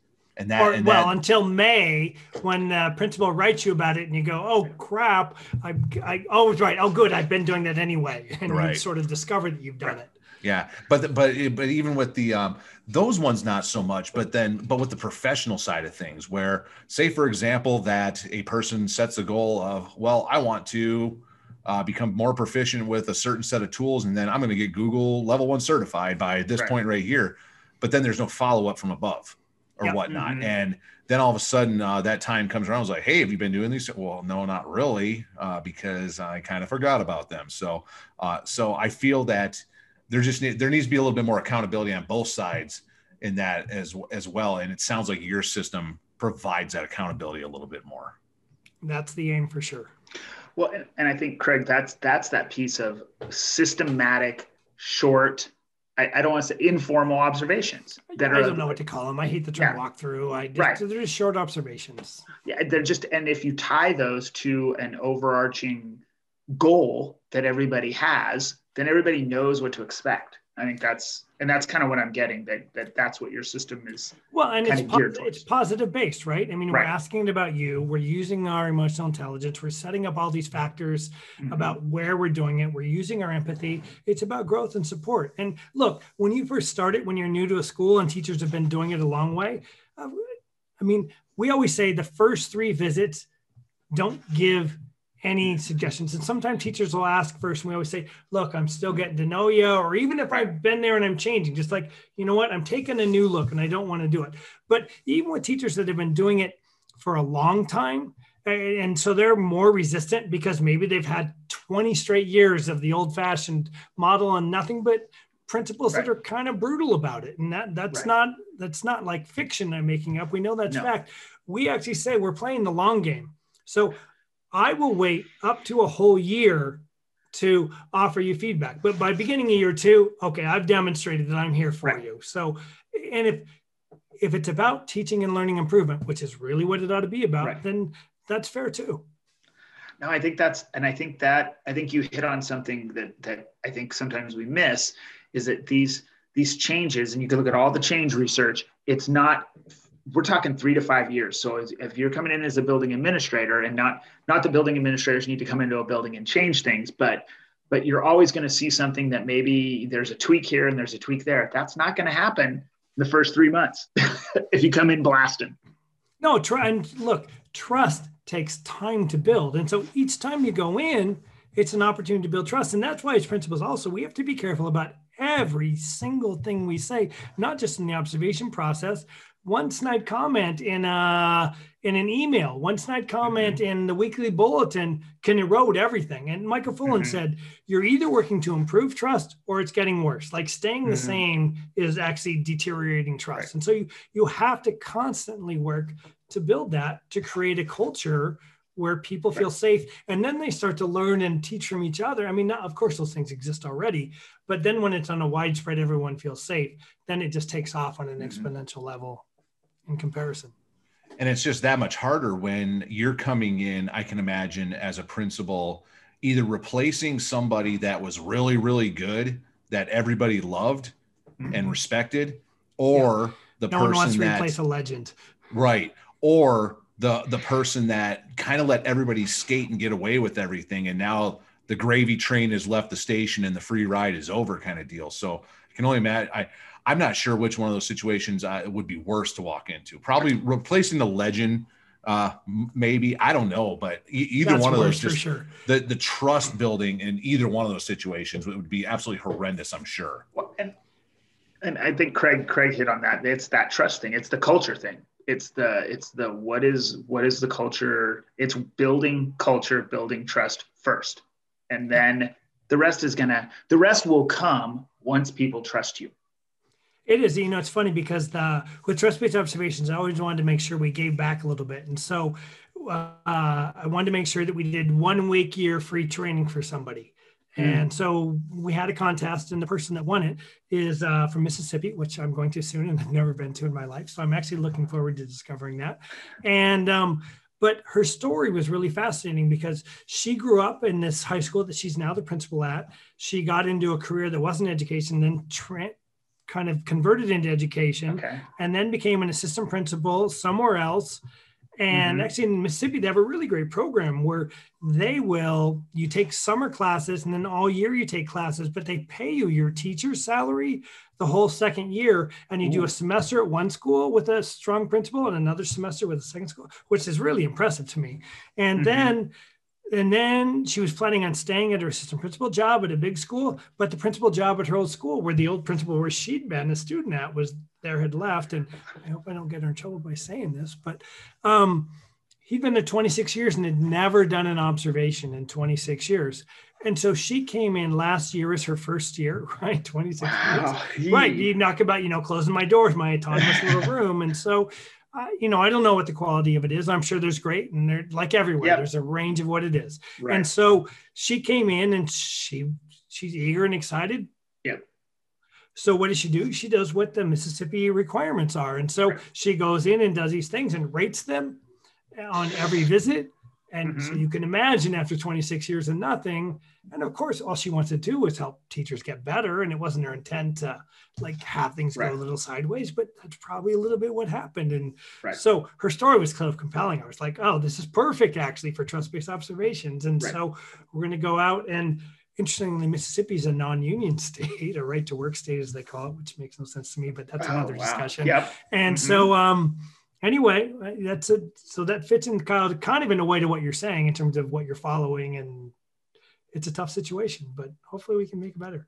Until May, when the principal writes you about it and you go, oh, crap. Oh, good. I've been doing that anyway. And you sort of discover that you've done it. Yeah. But even with the, those ones, not so much, but with the professional side of things where, say, for example, that a person sets a goal of, well, I want to become more proficient with a certain set of tools. And then I'm going to get Google level 1 certified by this point right here. But then there's no follow-up from above or whatnot. And then all of a sudden that time comes around. I was like, hey, have you been doing these? Well, no, not really, because I kind of forgot about them. So I feel that there needs to be a little bit more accountability on both sides in that as well. And it sounds like your system provides that accountability a little bit more. That's the aim for sure. Well, and I think, Craig, that's that piece of systematic, short, I don't want to say informal observations. I don't know what to call them. I hate the term walkthrough. They're just short observations. Yeah, they're just, and if you tie those to an overarching goal that everybody has, then everybody knows what to expect. I think that's kind of what I'm getting, that's what your system is. Well, and it's positive based, right? I mean, we're asking about you, we're using our emotional intelligence, we're setting up all these factors about where we're doing it. We're using our empathy. It's about growth and support. And look, when you first started, when you're new to a school and teachers have been doing it a long way, I mean, we always say the first 3 visits, don't give any suggestions. And sometimes teachers will ask first, and we always say, look, I'm still getting to know you. Or even if I've been there and I'm changing, just like, you know what, I'm taking a new look and I don't want to do it. But even with teachers that have been doing it for a long time, and so they're more resistant because maybe they've had 20 straight years of the old fashioned model and nothing but principals that are kind of brutal about it. And that's not like fiction I'm making up. We know that's fact. We actually say we're playing the long game. So I will wait up to a whole year to offer you feedback. But by beginning of year 2, okay, I've demonstrated that I'm here for you. So, and if it's about teaching and learning improvement, which is really what it ought to be about, then that's fair too. No, I think I think you hit on something that I think sometimes we miss, is that these changes, and you can look at all the change research, it's not, we're talking 3 to 5 years. So if you're coming in as a building administrator, and not the building administrators need to come into a building and change things, but you're always going to see something that maybe there's a tweak here and there's a tweak there. That's not going to happen in the first 3 months if you come in blasting. No, trust takes time to build. And so each time you go in, it's an opportunity to build trust. And that's why as principals also, we have to be careful about every single thing we say, not just in the observation process. One snide comment in an email, one snide comment in the weekly bulletin can erode everything. And Michael Fullen said, you're either working to improve trust or it's getting worse. Like staying the same is actually deteriorating trust. And so you have to constantly work to build that, to create a culture where people feel safe, and then they start to learn and teach from each other. I mean, of course, those things exist already, but then when it's on a widespread, everyone feels safe, then it just takes off on an exponential level in comparison. And it's just that much harder when you're coming in, I can imagine, as a principal, either replacing somebody that was really, really good that everybody loved and respected, or the no person one wants to that replace a legend. Right. Or the person that kind of let everybody skate and get away with everything, and now the gravy train has left the station and the free ride is over, kind of deal. So I can only imagine. I'm not sure which one of those situations would be worse to walk into. Probably replacing the legend, maybe. I don't know, but either That's one of those, for just sure. The trust building in either one of those situations would be absolutely horrendous, I'm sure. Well, and I think Craig hit on that. It's that trust thing. It's the culture thing. It's the what is the culture? It's building culture, building trust first, and then the rest will come once people trust you. It is, it's funny because with trust-based observations, I always wanted to make sure we gave back a little bit. And so I wanted to make sure that we did 1 week year free training for somebody. And so we had a contest, and the person that won it is from Mississippi, which I'm going to soon and I've never been to in my life. So I'm actually looking forward to discovering that. And but her story was really fascinating because she grew up in this high school that she's now the principal at. She got into a career that wasn't education, then kind of converted into education, and then became an assistant principal somewhere else. And actually in Mississippi, they have a really great program where you take summer classes and then all year you take classes, but they pay you your teacher's salary the whole second year. And you do a semester at one school with a strong principal and another semester with a second school, which is really impressive to me. And then she was planning on staying at her assistant principal job at a big school, but the principal job at her old school, where the old principal where she'd been a student at, had left. And I hope I don't get her in trouble by saying this, but he'd been there 26 years and had never done an observation in 26 years. And so she came in last year as her first year, right? 26 years. Right. You knock about, closing my doors, my autonomous little room. And so I don't know what the quality of it is. I'm sure there's great, and they're like everywhere. There's a range of what it is. Right. And so she came in and she's eager and excited. Yeah. So what does she do? She does what the Mississippi requirements are. And so she goes in and does these things and rates them on every visit. And so you can imagine after 26 years of nothing, and of course, all she wants to do is help teachers get better. And it wasn't her intent to have things go a little sideways, but that's probably a little bit what happened. And so her story was kind of compelling. I was like, oh, this is perfect actually for trust-based observations. And so we're going to go out, and interestingly, Mississippi is a non-union state, a right to work state as they call it, which makes no sense to me, but that's another discussion. And so, anyway, so that fits in kind of in a way to what you're saying in terms of what you're following, and it's a tough situation, but hopefully we can make it better.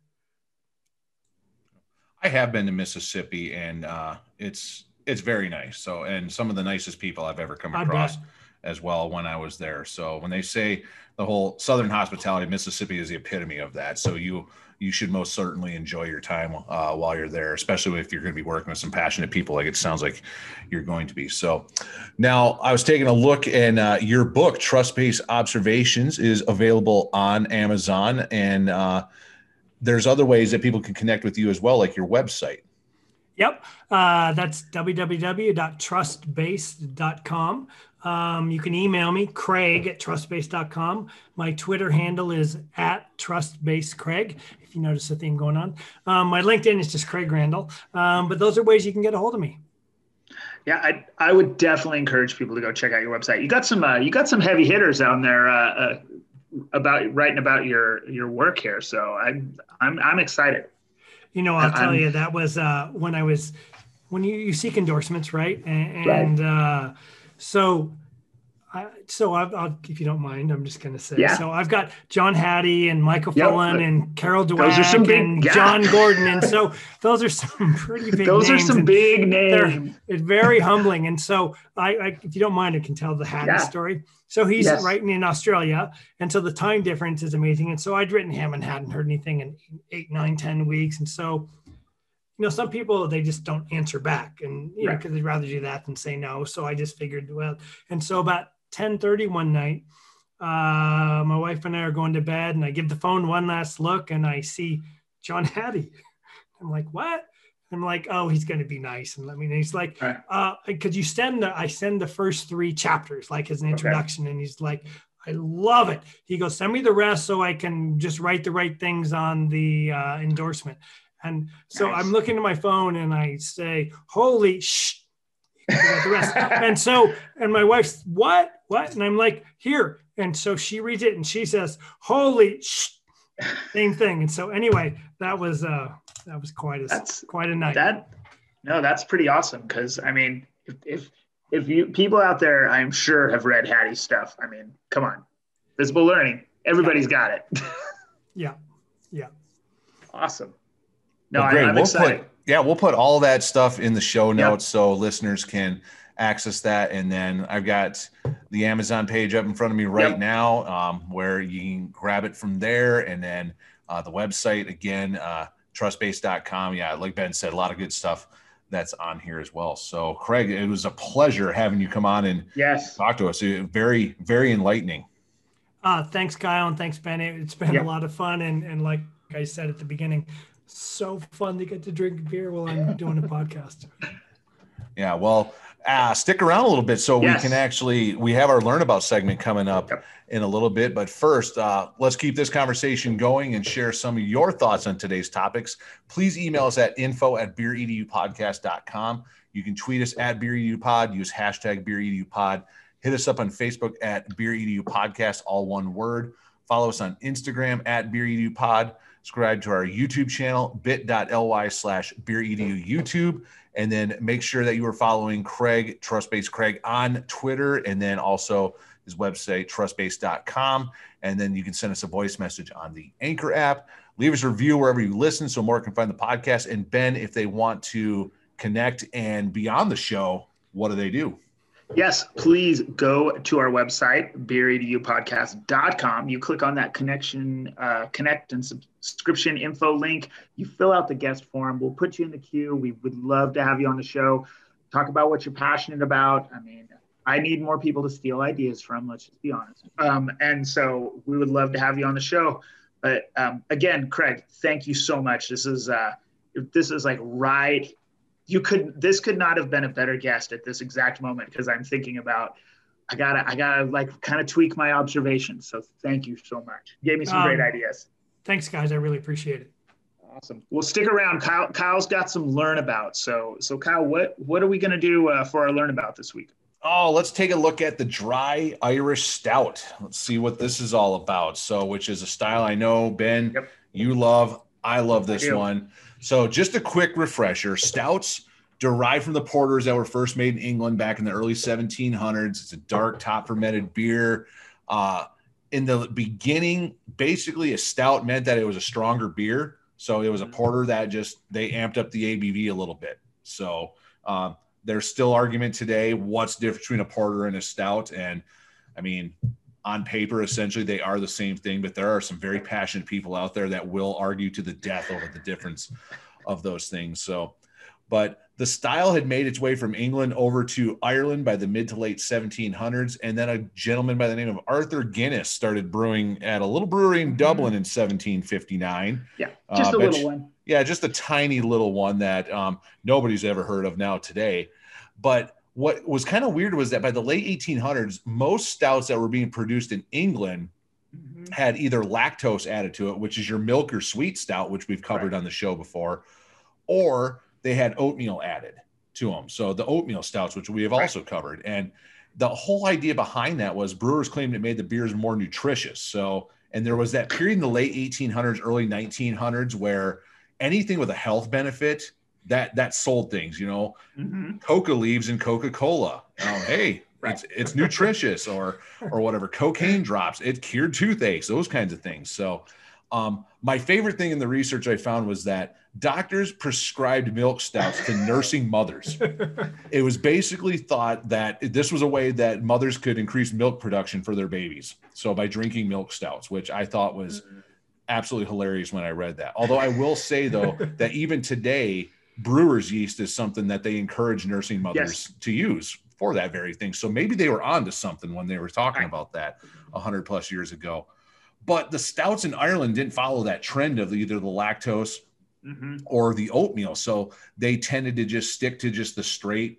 I have been to Mississippi, and it's very nice. So, and some of the nicest people I've ever come across as well when I was there. So when they say the whole Southern hospitality, Mississippi is the epitome of that. So you should most certainly enjoy your time while you're there, especially if you're going to be working with some passionate people, like it sounds like you're going to be. So now I was taking a look, and your book, Trust-Based Observations, is available on Amazon, and there's other ways that people can connect with you as well, like your website. Yep. That's www.trustbase.com. You can email me, Craig@trustbase.com. My Twitter handle is @trustbasecraig, if you notice a theme going on. My LinkedIn is just Craig Randall. But those are ways you can get a hold of me. Yeah, I would definitely encourage people to go check out your website. You got some heavy hitters on there about writing about your work here. So I'm excited. I'll tell you, that was when you seek endorsements, right? And so I'll, if you don't mind, I'm just going to say, so I've got John Hattie and Michael Fullen and Carol Dweck and John Gordon. And so those are some pretty big names. Those are some big names. It's very humbling. And so I, if you don't mind, I can tell the Hattie story. So he's writing in Australia. And so the time difference is amazing. And so I'd written him and hadn't heard anything in 8, 9, 10 weeks. And so, some people, they just don't answer back, and because they'd rather do that than say no. So I just figured, and so about 10:30 one night. My wife and I are going to bed, and I give the phone one last look, and I see John Hattie. I'm like, what? I'm like, oh, he's going to be nice. And he's like, could you I send the first 3 chapters, like as an introduction. And he's like, I love it. He goes, send me the rest so I can just write the right things on the endorsement. And so I'm looking at my phone and I say, holy shh. The rest. and my wife's, what? And I'm like, here. And so she reads it and she says, holy shh. Same thing. And so anyway, that was quite a night. That's pretty awesome. Because I mean, if you people out there, I'm sure have read Hattie's stuff. I mean, come on, visible learning. Everybody's got it. Yeah. Awesome. No, well, great. I'm excited. We'll put all that stuff in the show notes so listeners can access that. And then I've got the Amazon page up in front of me right now, where you can grab it from there. And then the website again, trustbase.com. Yeah. Like Ben said, a lot of good stuff that's on here as well. So Craig, it was a pleasure having you come on and talk to us. Very, very enlightening. Thanks, Kyle. And thanks, Ben. It's been a lot of fun. And like I said at the beginning, so fun to get to drink beer while I'm doing a podcast. Yeah. Well, stick around a little bit so we can we have our Learn About segment coming up in a little bit. But first, let's keep this conversation going and share some of your thoughts on today's topics. Please email us at info@beeredupodcast.com. You can tweet us at beeredupod, use hashtag beeredupod. Hit us up on Facebook at beeredupodcast, all one word. Follow us on Instagram at beeredupod. Subscribe to our YouTube channel, bit.ly/beeredu YouTube. And then make sure that you are following Craig, Trustbase Craig, on Twitter, and then also his website, trustbase.com. And then you can send us a voice message on the Anchor app. Leave us a review wherever you listen so more can find the podcast. And Ben, if they want to connect and be on the show, what do they do? Yes, please go to our website, beeredupodcast.com. You click on that connect and subscription info link. You fill out the guest form. We'll put you in the queue. We would love to have you on the show. Talk about what you're passionate about. I mean, I need more people to steal ideas from, let's just be honest. And so we would love to have you on the show. But again, Craig, thank you so much. This is like right. This could not have been a better guest at this exact moment, because I'm thinking about, I gotta like kind of tweak my observations. So thank you so much. You gave me some great ideas. Thanks, guys. I really appreciate it. Awesome. Well, stick around. Kyle's got some Learn About. So Kyle, what are we going to do for our Learn About this week? Oh, let's take a look at the Dry Irish Stout. Let's see what this is all about. So, which is a style I know, Ben, you love. I love this one. So just a quick refresher. Stouts derived from the porters that were first made in England back in the early 1700s. It's a dark, top fermented beer. In the beginning, basically a stout meant that it was a stronger beer. So it was a porter that they amped up the ABV a little bit. So there's still argument today. What's the difference between a porter and a stout? And I mean, on paper, essentially they are the same thing, but there are some very passionate people out there that will argue to the death over the difference of those things. So, but the style had made its way from England over to Ireland by the mid to late 1700s. And then a gentleman by the name of Arthur Guinness started brewing at a little brewery in Dublin in 1759. Yeah, just a little one. Yeah, just a tiny little one that nobody's ever heard of now today. But what was kind of weird was that by the late 1800s, most stouts that were being produced in England had either lactose added to it, which is your milk or sweet stout, which we've covered on the show before, or they had oatmeal added to them. So the oatmeal stouts, which we have also covered. And the whole idea behind that was brewers claimed it made the beers more nutritious. So, and there was that period in the late 1800s, early 1900s, where anything with a health benefit, that sold things, coca leaves in Coca-Cola. Hey, it's nutritious or whatever. Cocaine drops, it cured toothaches, those kinds of things. So my favorite thing in the research I found was that doctors prescribed milk stouts to nursing mothers. It was basically thought that this was a way that mothers could increase milk production for their babies. So by drinking milk stouts, which I thought was absolutely hilarious when I read that. Although I will say, though, that even today, brewer's yeast is something that they encourage nursing mothers to use for that very thing. So maybe they were onto something when they were talking about that 100 plus years ago. But the stouts in Ireland didn't follow that trend of either the lactose or the oatmeal. So they tended to just stick to just the straight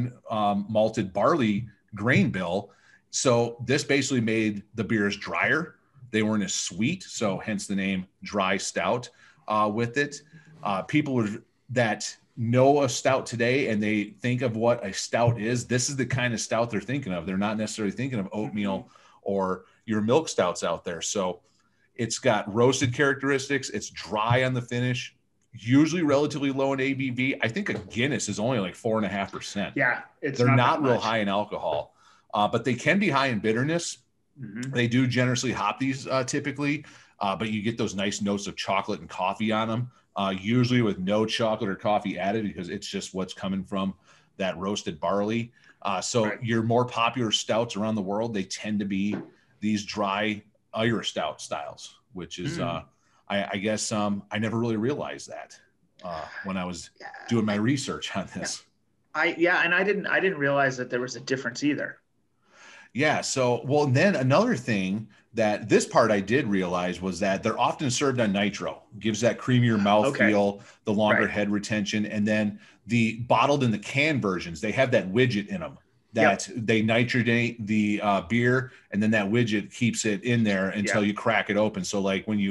unmalted barley grain bill. So this basically made the beers drier. They weren't as sweet. So hence the name dry stout with it. People that know a stout today and they think of what a stout is, this is the kind of stout they're thinking of. They're not necessarily thinking of oatmeal or your milk stouts out there. So it's got roasted characteristics. It's dry on the finish, usually relatively low in ABV. I think a Guinness is only like 4.5%. Yeah. They're not real high in alcohol, but they can be high in bitterness. They do generously hop these typically, but you get those nice notes of chocolate and coffee on them, usually with no chocolate or coffee added because it's just what's coming from that roasted barley. So your more popular stouts around the world, they tend to be these dry Irish stout styles, which is, I guess I never really realized that when I was doing my research on this. And I didn't realize that there was a difference either. Yeah. So, well, and then another thing that this part I did realize was that they're often served on nitro, gives that creamier mouthfeel, the longer head retention. And then the bottled in the can versions, they have that widget in them that they nitrogenate the beer, and then that widget keeps it in there until you crack it open. So like when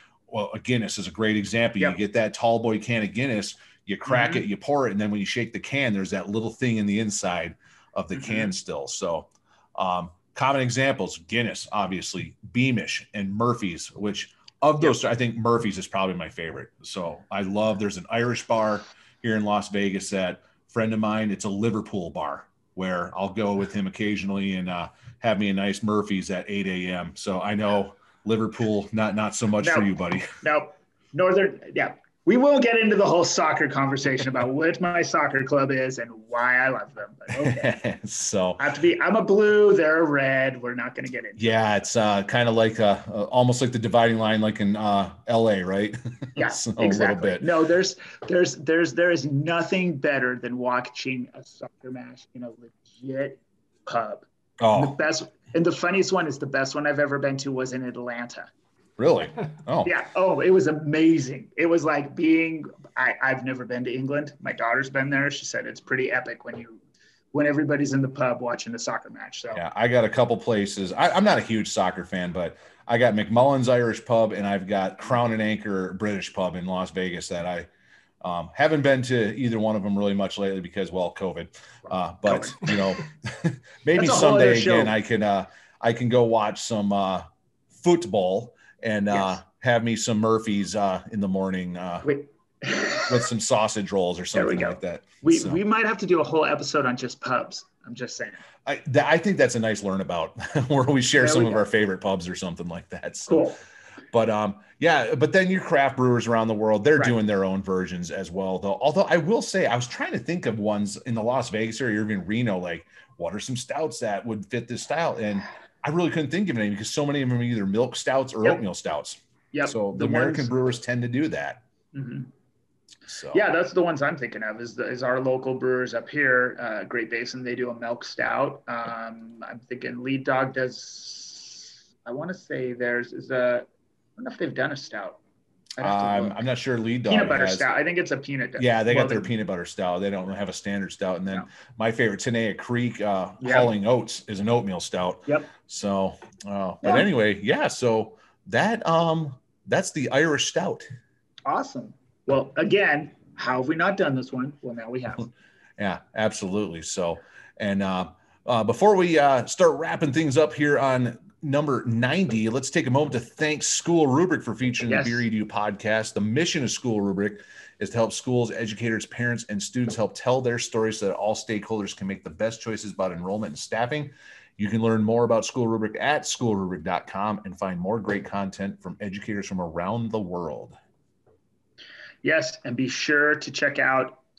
a Guinness is a great example. You get that tall boy can of Guinness, you crack it, you pour it, and then when you shake the can, there's that little thing in the inside of the can still. So common examples, Guinness, obviously, Beamish, and Murphy's, which of those, I think Murphy's is probably my favorite. So I love, there's an Irish bar here in Las Vegas that friend of mine, it's a Liverpool bar where I'll go with him occasionally and have me a nice Murphy's at 8 a.m. So I know Liverpool, not so much for you, buddy. No, Northern, we will get into the whole soccer conversation about what my soccer club is and why I love them. But okay. So I'm a blue, they're a red. We're not going to get into it. Yeah, it's kind of like almost like the dividing line, like in LA, right? Yeah, so exactly. A little bit. No, there is nothing better than watching a soccer match in a legit pub. Oh, and the funniest one is the best one I've ever been to was in Atlanta. Really? Oh. Yeah. Oh, it was amazing. It was like I've never been to England. My daughter's been there. She said it's pretty epic when everybody's in the pub watching the soccer match. So yeah, I got a couple places. I'm not a huge soccer fan, but I got McMullen's Irish Pub and I've got Crown and Anchor British Pub in Las Vegas that I haven't been to either one of them really much lately because, well, COVID. But you know, maybe someday again I can go watch some football and have me some Murphy's in the morning with some sausage rolls or something like that. We might have to do a whole episode on just pubs. I'm just saying. I think that's a nice learn about where we share some of our favorite pubs or something like that. So, cool. But but then your craft brewers around the world, they're doing their own versions as well, though. Although I will say, I was trying to think of ones in the Las Vegas area or even Reno, like what are some stouts that would fit this style? And I really couldn't think of any because so many of them are either milk stouts or oatmeal stouts. Yep. So the American brewers tend to do that. Mm-hmm. So yeah, that's the ones I'm thinking of is our local brewers up here, Great Basin. They do a milk stout. I'm thinking Lead Dog does, I want to say theirs is I don't know if they've done a stout. I'm not sure Lead Dog peanut butter stout. I think it's a peanut. Yeah, they got their peanut butter stout. They don't have a standard stout. And then my favorite, Tenaya Creek Hauling Oats, is an oatmeal stout. Yep. So, but anyway, so that's the Irish stout. Awesome. Well, again, how have we not done this one? Well, now we have. Yeah, absolutely. So, and before we start wrapping things up here on number 90, let's take a moment to thank School Rubric for featuring the Beer Edu podcast. The mission of School Rubric is to help schools, educators, parents, and students help tell their stories so that all stakeholders can make the best choices about enrollment and staffing. You can learn more about School Rubric at schoolrubric.com and find more great content from educators from around the world. Yes, and be sure to check out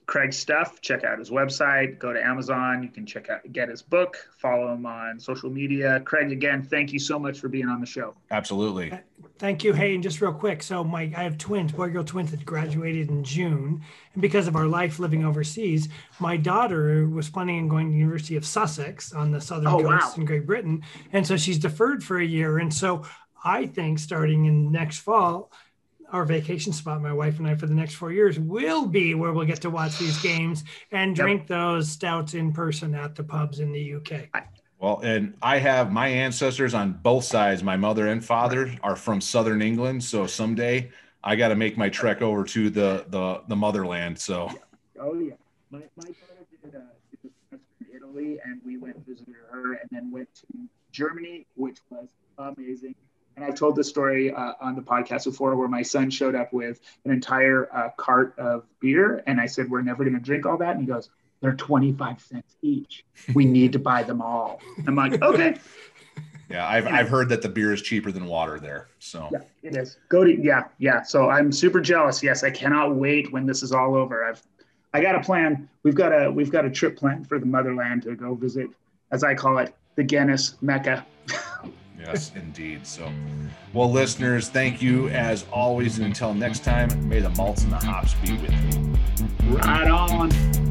Craig's stuff, check out his website, go to Amazon. You can get his book, follow him on social media. Craig, again, thank you so much for being on the show. Absolutely. Thank you. Hey, and just real quick. So I have twins, boy-girl twins that graduated in June. And because of our life living overseas, my daughter was planning on going to the University of Sussex on the southern coast in Great Britain. And so she's deferred for a year. And so I think starting in next fall, our vacation spot, my wife and I, for the next 4 years, will be where we'll get to watch these games and drink those stouts in person at the pubs in the UK. Well, and I have my ancestors on both sides, my mother and father, are from Southern England. So someday I got to make my trek over to the motherland. So. Oh yeah, my daughter did a semester in Italy, and we went visited her, and then went to Germany, which was amazing. And I've told this story on the podcast before, where my son showed up with an entire cart of beer. And I said, we're never going to drink all that. And he goes, they're 25 cents each. We need to buy them all. I'm like, okay. Yeah, I've heard that the beer is cheaper than water there. So yeah, it is. Yeah. So I'm super jealous. Yes, I cannot wait when this is all over. I got a plan. We've got a trip planned for the motherland to go visit, as I call it, the Guinness Mecca. Yes, indeed. So, well, listeners, thank you as always. And until next time, may the malts and the hops be with you. Right on.